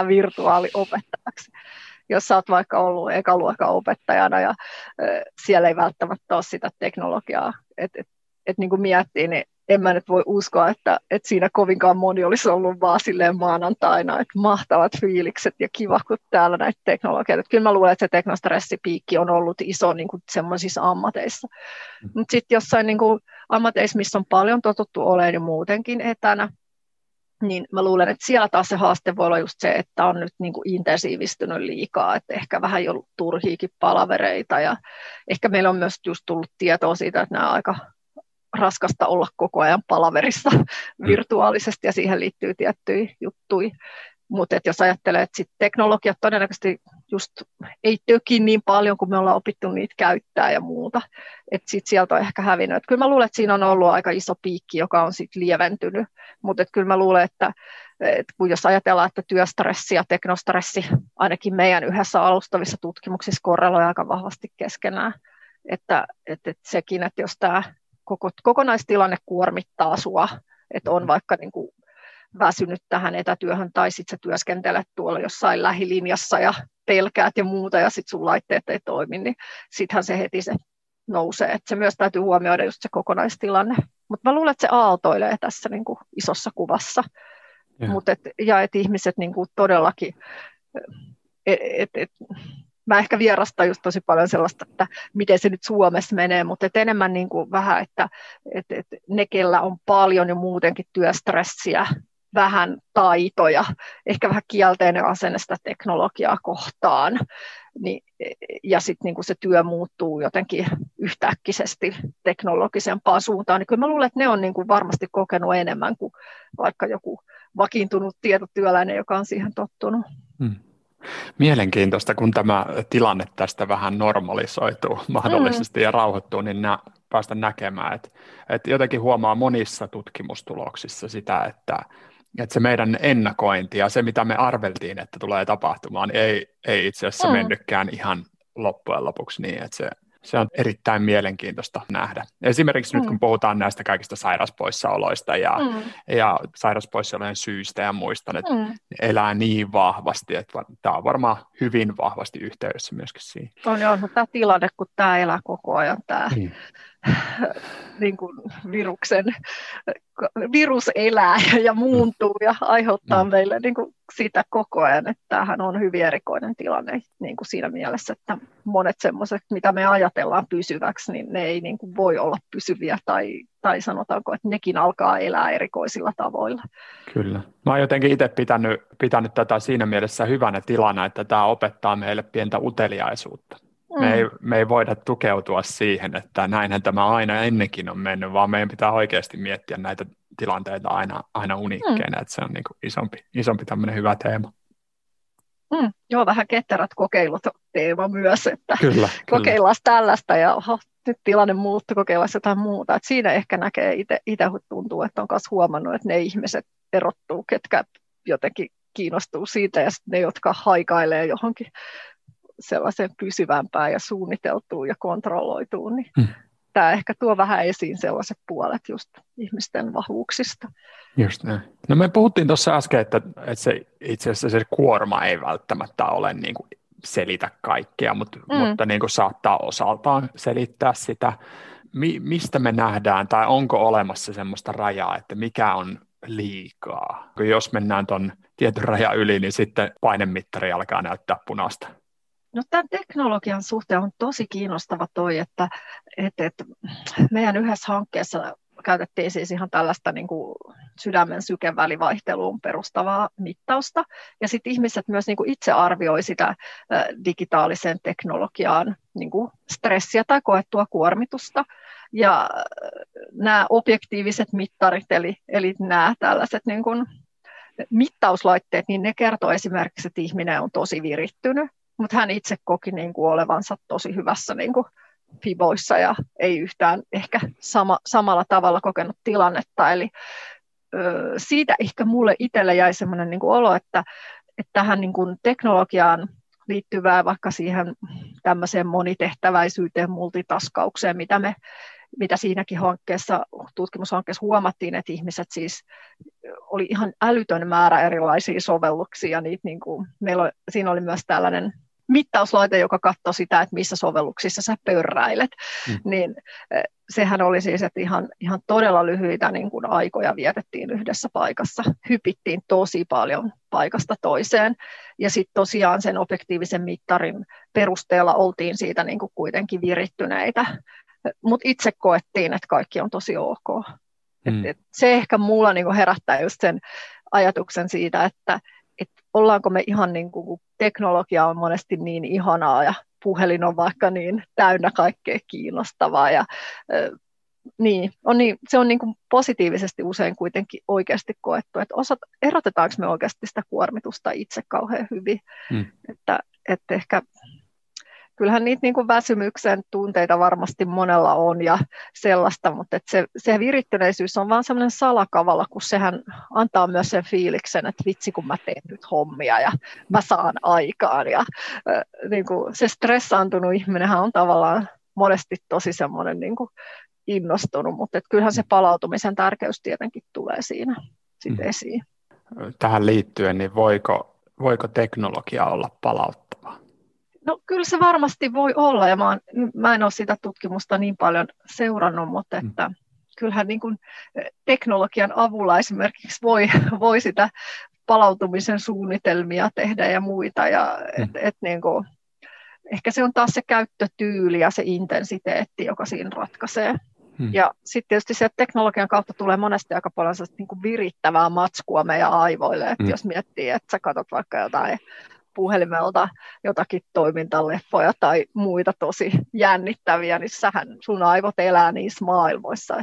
Speaker 4: etävirtuaaliopettajaksi. Jos sä oot vaikka ollut ekaluokan opettajana ja siellä ei välttämättä ole sitä teknologiaa, että niin kuin miettii, niin en mä nyt voi uskoa, että siinä kovinkaan moni olisi ollut vaan silleen maanantaina, että mahtavat fiilikset ja kiva, kun täällä näitä teknologioita. Kyllä mä luulen, että se teknostressipiikki on ollut iso niin kuin semmoisissa ammateissa. Mutta sitten jossain niin kuin ammateissa, missä on paljon totuttu olemaan jo muutenkin etänä, niin mä luulen, että siellä taas se haaste voi olla just se, että on nyt niin kuin intensiivistynyt liikaa, että ehkä vähän jo turhiikin palavereita ja ehkä meillä on myös just tullut tietoa siitä, että nämä on aika raskasta olla koko ajan palaverissa virtuaalisesti ja siihen liittyy tiettyjä juttuja. Mutta jos ajattelee, että sit teknologiat todennäköisesti just ei töki niin paljon, kun me ollaan opittu niitä käyttää ja muuta. Että sitten sieltä on ehkä hävinnyt. Et kyllä mä luulen, että siinä on ollut aika iso piikki, joka on sitten lieventynyt. Mutta kyllä mä luulen, että kun jos ajatellaan, että työstressi ja teknostressi ainakin meidän yhdessä alustavissa tutkimuksissa korreloi aika vahvasti keskenään. Että sekin, että jos tämä kokonaistilanne kuormittaa sua, että on vaikka niin kuin väsynyt tähän etätyöhön tai sitten sä työskentelet tuolla jossain lähilinjassa ja pelkäät ja muuta ja sitten sun laitteet ei toimi, niin sittenhän se heti se nousee. Et se myös täytyy huomioida just se kokonaistilanne. Mutta mä luulen, että se aaltoilee tässä niin kuin isossa kuvassa. Ja että ihmiset niin kuin todellakin, mä ehkä vierastan just tosi paljon sellaista, että miten se nyt Suomessa menee, mutta enemmän niin kuin vähän, että ne, kellä on paljon jo muutenkin työstressiä, vähän taitoja, ehkä vähän kielteinen asenne sitä teknologiaa kohtaan, niin, ja sitten niin se työ muuttuu jotenkin yhtäkkisesti teknologisempaan suuntaan, niin kyllä mä luulen, että ne on niin kuin varmasti kokenut enemmän kuin vaikka joku vakiintunut tietotyöläinen, joka on siihen tottunut.
Speaker 2: Mielenkiintoista, kun tämä tilanne tästä vähän normalisoituu mahdollisesti ja rauhoittuu, niin päästä näkemään, että jotenkin huomaa monissa tutkimustuloksissa sitä, että se meidän ennakointi ja se, mitä me arveltiin, että tulee tapahtumaan, ei itse asiassa mennytkään ihan loppujen lopuksi niin, että se on erittäin mielenkiintoista nähdä. Esimerkiksi nyt kun puhutaan näistä kaikista sairauspoissaoloista ja sairauspoissaolojen syistä ja muista, että elää niin vahvasti, että tämä on varmaan hyvin vahvasti yhteydessä myöskin siihen.
Speaker 4: On mutta tämä tilanne, kun tämä elää koko ajan, tämä niin kuin virus elää ja muuntuu ja aiheuttaa meille niin kuin sitä koko ajan, että tämähän on hyvin erikoinen tilanne niin kuin siinä mielessä, että monet semmoiset, mitä me ajatellaan pysyväksi, niin ne ei niin kuin voi olla pysyviä tai sanotaanko, että nekin alkaa elää erikoisilla tavoilla.
Speaker 2: Kyllä. Mä oon jotenkin itse pitänyt tätä siinä mielessä hyvänä tilana, että tämä opettaa meille pientä uteliaisuutta. Me ei voida tukeutua siihen, että näinhän tämä aina ennenkin on mennyt, vaan meidän pitää oikeasti miettiä näitä tilanteita aina uniikkeina, että se on niin kuin isompi tämmöinen hyvä teema.
Speaker 4: Joo, vähän ketterät kokeilut teema myös, että
Speaker 2: kyllä.
Speaker 4: kokeillaan tällaista ja nyt tilanne muuttuu, kokeillaan jotain muuta. Et siinä ehkä näkee itse tuntuu, että on myös huomannut, että ne ihmiset erottuu, ketkä jotenkin kiinnostuu siitä ja ne, jotka haikailee johonkin sellaiseen pysyvämpään ja suunniteltuun ja kontrolloituun, niin tämä ehkä tuo vähän esiin sellaiset puolet just ihmisten vahvuuksista.
Speaker 2: Just näin. No me puhuttiin tuossa äsken, että se, itse asiassa se kuorma ei välttämättä ole niin kuin selitä kaikkea, mutta niin kuin saattaa osaltaan selittää sitä. Mistä me nähdään tai onko olemassa semmoista rajaa, että mikä on liikaa? Jos mennään tuon tietyn rajan yli, niin sitten painemittari alkaa näyttää punaista.
Speaker 4: No, tämän teknologian suhteen on tosi kiinnostava toi, että meidän yhdessä hankkeessa käytettiin siis ihan tällaista niin kuin sydämen sykevälivaihteluun perustavaa mittausta. Ja sitten ihmiset myös niin kuin itse arvioi sitä digitaaliseen teknologiaan niin kuin stressiä tai koettua kuormitusta. Ja nämä objektiiviset mittarit, eli nämä tällaiset niin kuin mittauslaitteet, niin ne kertoo esimerkiksi, että ihminen on tosi virittynyt. Mutta hän itse koki niin kuin olevansa tosi hyvässä niin kuin fiboissa ja ei yhtään ehkä samalla tavalla kokenut tilannetta. Eli siitä ehkä mulle itselle jäi sellainen niin kuin olo, että tähän niin kuin teknologiaan liittyvää vaikka siihen tämmöiseen monitehtäväisyyteen, multitaskaukseen, mitä siinäkin tutkimushankkeessa huomattiin, että ihmiset siis oli ihan älytön määrä erilaisia sovelluksia. Siinä oli myös tällainen mittauslaite, joka katsoi sitä, että missä sovelluksissa sä pörräilet. Niin sehän oli siis, että ihan todella lyhyitä niin kuin aikoja vietettiin yhdessä paikassa. Hypittiin tosi paljon paikasta toiseen. Ja sitten tosiaan sen objektiivisen mittarin perusteella oltiin siitä niin kuin kuitenkin virittyneitä. Mutta itse koettiin, että kaikki on tosi ok. Et se ehkä mulla niin kuin herättää just sen ajatuksen siitä, että ollaanko me ihan niin kuin teknologia on monesti niin ihanaa ja puhelin on vaikka niin täynnä kaikkea kiinnostavaa. Ja, se on niin kuin positiivisesti usein kuitenkin oikeasti koettu, että erotetaanko me oikeasti sitä kuormitusta itse kauhean hyvin. Että ehkä kyllähän niitä niin kuin väsymyksen tunteita varmasti monella on ja sellaista, mutta että se virittyneisyys on vaan semmoinen salakavala, kun sehän antaa myös sen fiiliksen, että vitsi kun mä teen nyt hommia ja mä saan aikaan. Ja niin kuin se stressaantunut ihminenhän on tavallaan monesti tosi semmoinen niin kuin innostunut, mutta että kyllähän se palautumisen tärkeys tietenkin tulee siinä sitten esiin.
Speaker 2: Tähän liittyen, niin voiko teknologia olla palauttava?
Speaker 4: No kyllä se varmasti voi olla, ja mä en ole sitä tutkimusta niin paljon seurannut, mutta että kyllähän niin kuin teknologian avulla esimerkiksi voi sitä palautumisen suunnitelmia tehdä ja muita, ja niin kuin, ehkä se on taas se käyttötyyli ja se intensiteetti, joka siinä ratkaisee. Ja sitten tietysti se teknologian kautta tulee monesti aika paljon niin kuin virittävää matskua meidän aivoille, että jos miettii, että sä katsot vaikka jotain puhelimelta jotakin toimintaleffoja tai muita tosi jännittäviä, niin sun aivot elää niissä maailmoissa.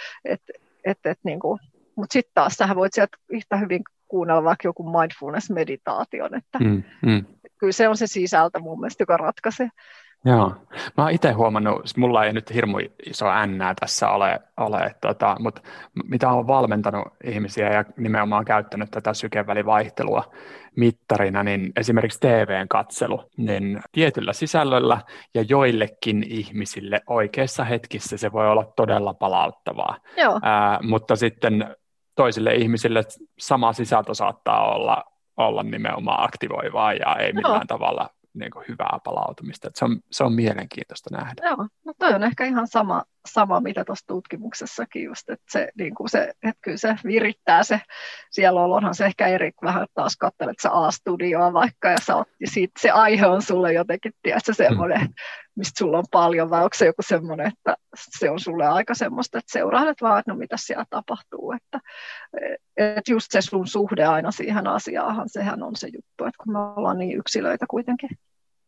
Speaker 4: Niin mutta sitten taas sähän voit sieltä yhtä hyvin kuunnella vaikka joku mindfulness-meditaation, että kyllä se on se sisältö mun mielestä, joka ratkaisee.
Speaker 2: Joo. Mä oon itse huomannut, mulla ei nyt hirmu iso ännää tässä ole mutta mitä olen valmentanut ihmisiä ja nimenomaan käyttänyt tätä sykevälivaihtelua mittarina, niin esimerkiksi TVn katselu, niin tietyllä sisällöllä ja joillekin ihmisille oikeissa hetkissä se voi olla todella palauttavaa, mutta sitten toisille ihmisille sama sisältö saattaa olla nimenomaan aktivoivaa ja ei millään tavalla niin kuin hyvää palautumista. Se on mielenkiintoista nähdä.
Speaker 4: Joo, no toi on ehkä ihan sama mitä tuossa tutkimuksessakin just, että että kyllä se virittää se, siellä onhan se ehkä eri, vähän taas katselet sä A-studioa vaikka, ja se aihe on sulle jotenkin, tiedätkö, semmoinen, mistä sulla on paljon, vai onko se joku semmoinen, että se on sulle aika semmoista, että seurailet vaan, että no mitä siellä tapahtuu, että just se sun suhde aina siihen asiaan, sehän on se juttu, että kun me ollaan niin yksilöitä kuitenkin.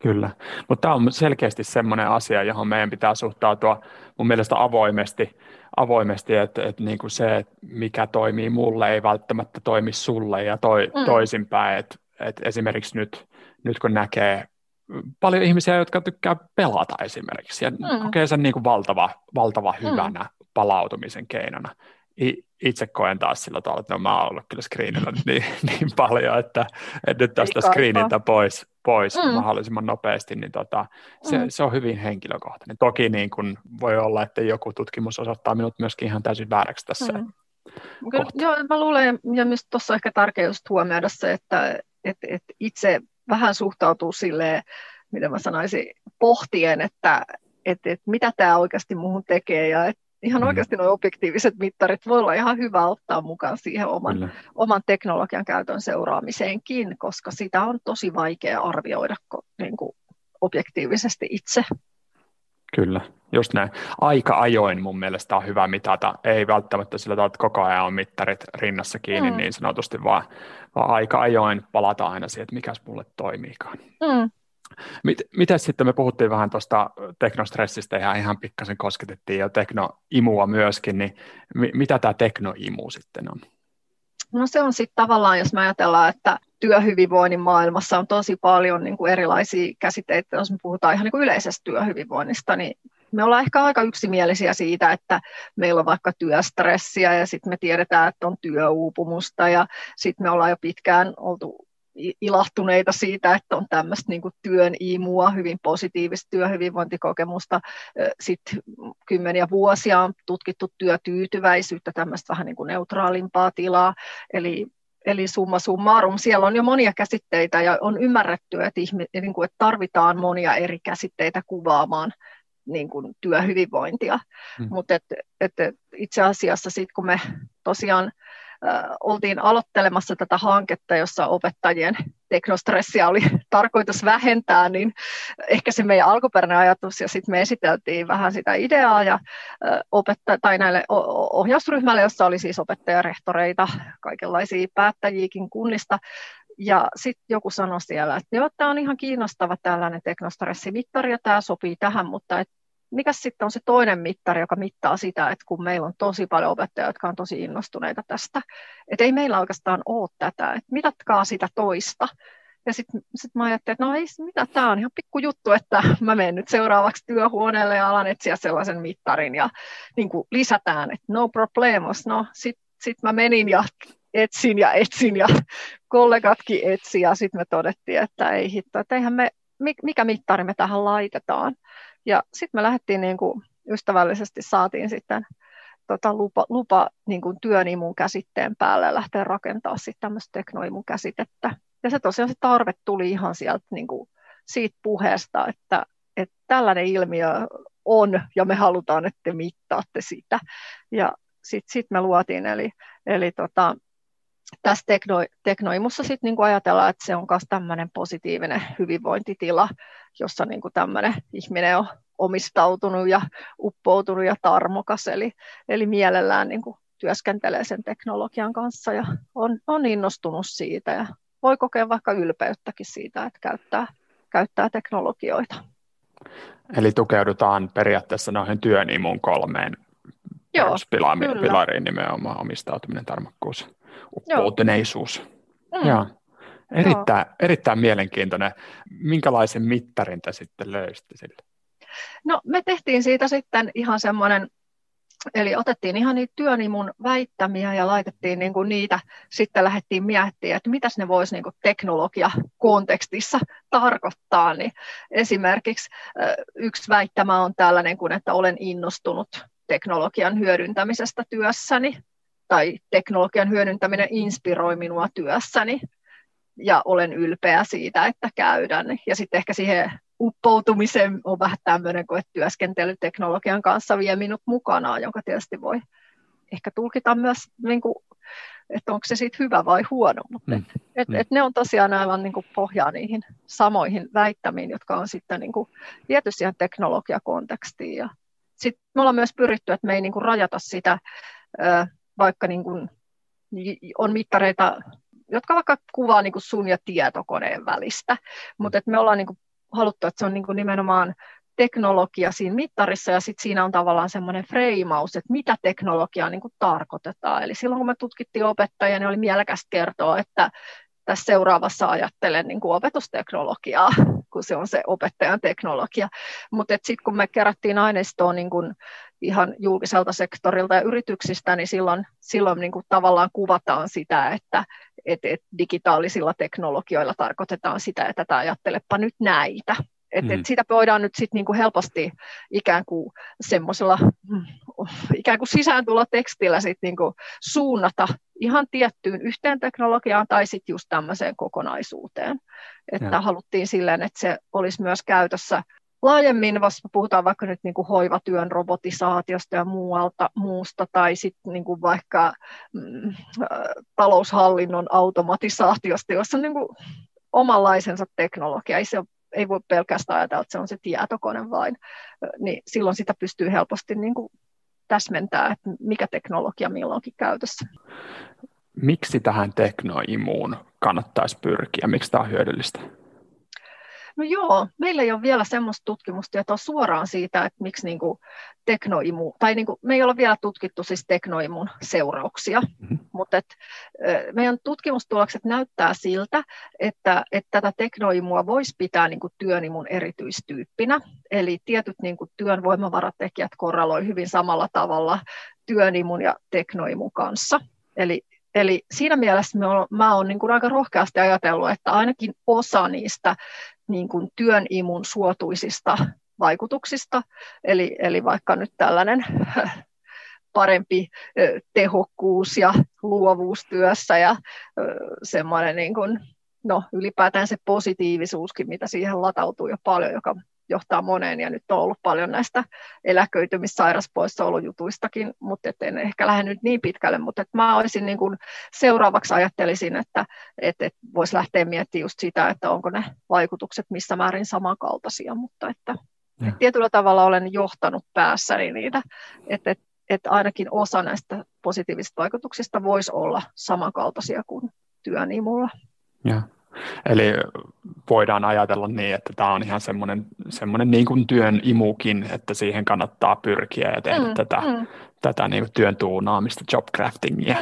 Speaker 2: Kyllä, mutta tämä on selkeästi semmoinen asia, johon meidän pitää suhtautua mun mielestä avoimesti että niin kuin se, että mikä toimii mulle, ei välttämättä toimi sulle ja toisinpäin. Että esimerkiksi nyt kun näkee paljon ihmisiä, jotka tykkää pelata esimerkiksi ja kokee sen niin kuin valtava hyvänä palautumisen keinona. Itse koen taas sillä tavalla, että mä oon ollut kyllä screenillä niin paljon, että nyt tästä screeniltä pois mahdollisimman nopeasti, niin se on hyvin henkilökohtainen. Toki niin kun voi olla, että joku tutkimus osoittaa minut myöskin ihan täysin vääräksi tässä
Speaker 4: Joo, mä luulen, ja myös tuossa on ehkä tärkeää just huomioida se, että itse vähän suhtautuu silleen, mitä mä sanoisin, pohtien, että mitä tämä oikeasti muuhun tekee, ja ihan oikeasti nuo objektiiviset mittarit voi olla ihan hyvä ottaa mukaan siihen oman teknologian käytön seuraamiseenkin, koska sitä on tosi vaikea arvioida niin kuin objektiivisesti itse.
Speaker 2: Kyllä, just näin. Aika ajoin mun mielestä on hyvä mitata. Ei välttämättä sillä tavalla, että koko ajan on mittarit rinnassa kiinni niin sanotusti, vaan aika ajoin palataan aina siihen, että mikäs mulle toimiikaan. Miten sitten me puhuttiin vähän tuosta teknostressistä ja ihan pikkasen kosketettiin jo teknoimua myöskin, niin mitä tämä teknoimu sitten on?
Speaker 4: No se on sitten tavallaan, jos me ajatellaan, että työhyvinvoinnin maailmassa on tosi paljon niin kuin erilaisia käsitteitä, jos me puhutaan ihan niin kuin yleisestä työhyvinvoinnista, niin me ollaan ehkä aika yksimielisiä siitä, että meillä on vaikka työstressiä ja sitten me tiedetään, että on työuupumusta ja sitten me ollaan jo pitkään oltu ilahtuneita siitä, että on tämmöistä niin kuin työn imua, hyvin positiivista työhyvinvointikokemusta. Sitten kymmeniä vuosia on tutkittu työtyytyväisyyttä, tämmöistä vähän niin kuin neutraalimpaa tilaa. Eli summa summarum, siellä on jo monia käsitteitä ja on ymmärretty, että tarvitaan monia eri käsitteitä kuvaamaan niin kuin työhyvinvointia. Mutta itse asiassa sitten kun me tosiaan oltiin aloittelemassa tätä hanketta, jossa opettajien teknostressiä oli tarkoitus vähentää, niin ehkä se meidän alkuperäinen ajatus, ja sitten me esiteltiin vähän sitä ideaa ja näille ohjausryhmälle, jossa oli siis opettajarehtoreita, kaikenlaisia päättäjiäkin kunnista, ja sitten joku sanoi siellä, että joo, tämä on ihan kiinnostava tällainen teknostressimittari, ja tämä sopii tähän, mutta mikä sitten on se toinen mittari, joka mittaa sitä, että kun meillä on tosi paljon opettajia, jotka on tosi innostuneita tästä, että ei meillä oikeastaan ole tätä, että mitatkaa sitä toista. Ja sitten mä ajattelin, että no ei mitä, tämä on ihan pikku juttu, että mä menen nyt seuraavaksi työhuoneelle ja alan etsiä sellaisen mittarin ja niin kuin lisätään, että no problemos. No sit mä menin ja etsin ja kollegatkin etsi ja sitten me todettiin, että ei hitto, että eihän mikä mittari me tähän laitetaan. Ja sitten me lähdettiin niin kuin ystävällisesti, saatiin sitten lupa niin kuin työnimun käsitteen päälle lähteä rakentamaan sitten tämmöistä teknoimun käsitettä. Ja se tosiaan se tarve tuli ihan sieltä niin kuin siitä puheesta, että tällainen ilmiö on ja me halutaan, että te mittaatte sitä. Ja sitten me luotiin, eli tässä teknoimussa sitten niin kuin ajatellaan, että se on myös tämmöinen positiivinen hyvinvointitila, jossa niin kuin tämmöinen ihminen on omistautunut ja uppoutunut ja tarmokas, eli mielellään niin kuin työskentelee sen teknologian kanssa ja on innostunut siitä ja voi kokea vaikka ylpeyttäkin siitä, että käyttää teknologioita.
Speaker 2: Eli tukeudutaan periaatteessa noihin työnimun 3 pilariin nimenomaan: omistautuminen, tarmokkuus, uppoutuneisuus. Joo. Erittäin mielenkiintoinen. Minkälaisen mittarin te sitten löysitte sille?
Speaker 4: No me tehtiin siitä sitten ihan semmoinen, eli otettiin ihan niitä työnimun väittämiä ja laitettiin niinku niitä, sitten lähdettiin miettimään, että mitäs ne voisi niinku teknologiakontekstissa tarkoittaa. Niin esimerkiksi yksi väittämä on tällainen kuin, että olen innostunut teknologian hyödyntämisestä työssäni, tai teknologian hyödyntäminen inspiroi minua työssäni, ja olen ylpeä siitä, että käydän. Ja sitten ehkä siihen uppoutumiseen on vähän tämmöinen, että työskentely teknologian kanssa vie minut mukanaan, jonka tietysti voi ehkä tulkita myös, niin kuin, että onko se sitten hyvä vai huono. Mutta ne on tosiaan aivan niin kuin pohjaa niihin samoihin väittämiin, jotka on sitten niin kuin viety siihen teknologiakontekstiin. Ja sitten me ollaan myös pyritty, että me ei niin kuin rajata sitä, vaikka niin kuin on mittareita, jotka vaikka kuvaa niin kuin sun ja tietokoneen välistä, mutta me ollaan niin kuin haluttu, että se on niin kuin nimenomaan teknologia siinä mittarissa ja sitten siinä on tavallaan semmoinen freimaus, että mitä teknologiaa niin kuin tarkoitetaan. Eli silloin kun me tutkittiin opettajia, niin oli mielekästä kertoa, että tässä seuraavassa ajattelen niin kuin opetusteknologiaa, kun se on se opettajan teknologia. Mutta sitten kun me kerättiin aineistoa niin kuin ihan julkiselta sektorilta ja yrityksistä, niin silloin niin kuin tavallaan kuvataan sitä, että digitaalisilla teknologioilla tarkoitetaan sitä, että tätä ajattelepa nyt näitä. Että sitä voidaan nyt sitten niinku helposti ikään kuin semmoisella ikään kuin sisääntulotekstillä sit niinku suunnata ihan tiettyyn yhteen teknologiaan tai sitten just tämmöiseen kokonaisuuteen. Että haluttiin silleen, että se olisi myös käytössä laajemmin, jos puhutaan vaikka nyt niinku hoivatyön robotisaatiosta ja muusta, tai sitten niinku vaikka taloushallinnon automatisaatiosta, jossa on niinku omanlaisensa teknologia. Ei voi pelkästään ajatella, että se on se tietokone vain, niin silloin sitä pystyy helposti niin kuin täsmentämään, että mikä teknologia milloinkin käytössä.
Speaker 2: Miksi tähän teknoimuun kannattaisi pyrkiä? Miksi tämä on hyödyllistä?
Speaker 4: No joo, meillä ei ole vielä semmoista tutkimustietoa suoraan siitä, että miksi niin kuin teknoimu, tai niin kuin, me ei ole vielä tutkittu siis teknoimun seurauksia, mutta meidän tutkimustulokset näyttää siltä, että tätä teknoimua voisi pitää niin kuin työn erityistyyppinä, eli tietyt niin kuin työn voimavaratekijät korreloi hyvin samalla tavalla työnimun ja teknoimun kanssa, Eli siinä mielessä mä oon niin kuin aika rohkeasti ajatellut, että ainakin osa niistä niin kuin työn imun suotuisista vaikutuksista, eli vaikka nyt tällainen parempi tehokkuus ja luovuus työssä ja semmoinen niin kuin, ylipäätään se positiivisuuskin, mitä siihen latautuu jo paljon, joka johtaa moneen, ja nyt on ollut paljon näistä eläköitymissairauspoissaolojutuistakin, mutta en ehkä lähde nyt niin pitkälle, mutta mä olisin niin kuin seuraavaksi ajattelisin, että voisi lähteä miettimään just sitä, että onko ne vaikutukset missä määrin samankaltaisia, mutta että tietyllä tavalla olen johtanut päässäni niitä, että ainakin osa näistä positiivisista vaikutuksista voisi olla samankaltaisia kuin työnimulla.
Speaker 2: Ja. Eli voidaan ajatella niin, että tämä on ihan semmoinen niin kuin työn imukin, että siihen kannattaa pyrkiä ja tehdä tätä niin kuin työn tuunaamista, jobcraftingia.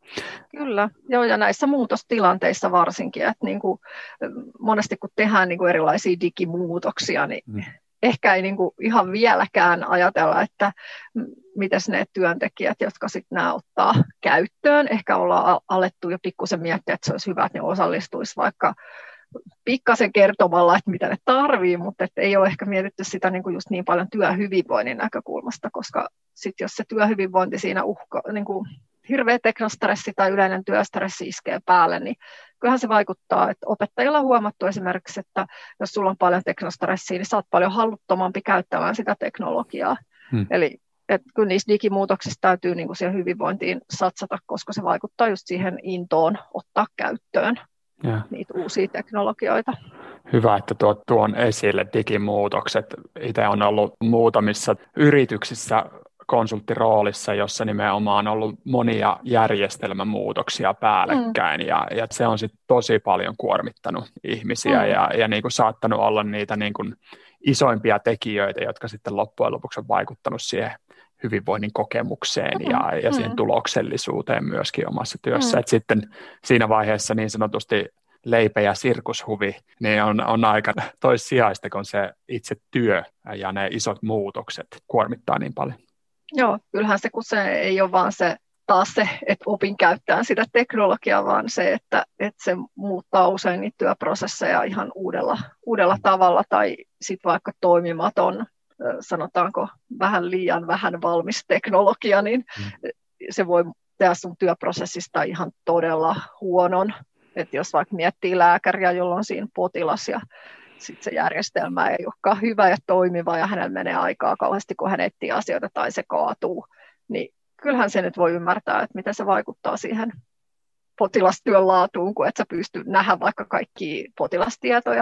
Speaker 4: Kyllä, joo, ja näissä muutostilanteissa varsinkin, että niin kuin monesti kun tehdään niin kuin erilaisia digimuutoksia, niin ehkä ei niin kuin ihan vieläkään ajatella, että miten ne työntekijät, jotka sitten nämä ottaa käyttöön, ehkä ollaan alettu jo pikkusen miettiä, että se olisi hyvä, että ne osallistuisi vaikka pikkasen kertomalla, että mitä ne tarvii, mutta että ei ole ehkä mietitty sitä niin kuin just niin paljon työhyvinvoinnin näkökulmasta, koska sitten jos se työhyvinvointi siinä niin kuin hirveä teknostressi tai yleinen työstressi iskee päälle, niin kyllähän se vaikuttaa, että opettajilla on huomattu esimerkiksi, että jos sulla on paljon teknostressiä, niin sä oot paljon haluttomampi käyttämään sitä teknologiaa. Eli että kyllä niissä digimuutoksissa täytyy niin kuin siihen hyvinvointiin satsata, koska se vaikuttaa just siihen intoon ottaa käyttöön niitä uusia teknologioita.
Speaker 2: Hyvä, että tuon esille digimuutokset. Itse on ollut muutamissa yrityksissä konsulttiroolissa, jossa nimenomaan on ollut monia järjestelmämuutoksia päällekkäin, ja se on sitten tosi paljon kuormittanut ihmisiä ja niin kuin saattanut olla niitä niin kuin isoimpia tekijöitä, jotka sitten loppujen lopuksi on vaikuttanut siihen hyvinvoinnin kokemukseen ja siihen tuloksellisuuteen myöskin omassa työssä. Et sitten siinä vaiheessa niin sanotusti leipä ja sirkushuvi niin on aika toissijaista, kun se itse työ ja ne isot muutokset kuormittaa niin paljon.
Speaker 4: Joo, kyllähän se, kun se ei ole vaan se, että opin käyttämään sitä teknologiaa, vaan se, että se muuttaa usein niitä työprosesseja ihan uudella tavalla, tai sitten vaikka toimimaton, sanotaanko liian vähän valmis teknologia, niin se voi tehdä sun työprosessista ihan todella huonon. Että jos vaikka miettii lääkäriä, jolla on siinä potilas ja sitten se järjestelmä ei olekaan hyvä ja toimiva ja hänellä menee aikaa kauheasti, kun hän etsii asioita tai se kaatuu, niin kyllähän se nyt voi ymmärtää, että miten se vaikuttaa siihen potilastyön laatuun, kun et sä pysty nähdä vaikka kaikkia potilastietoja,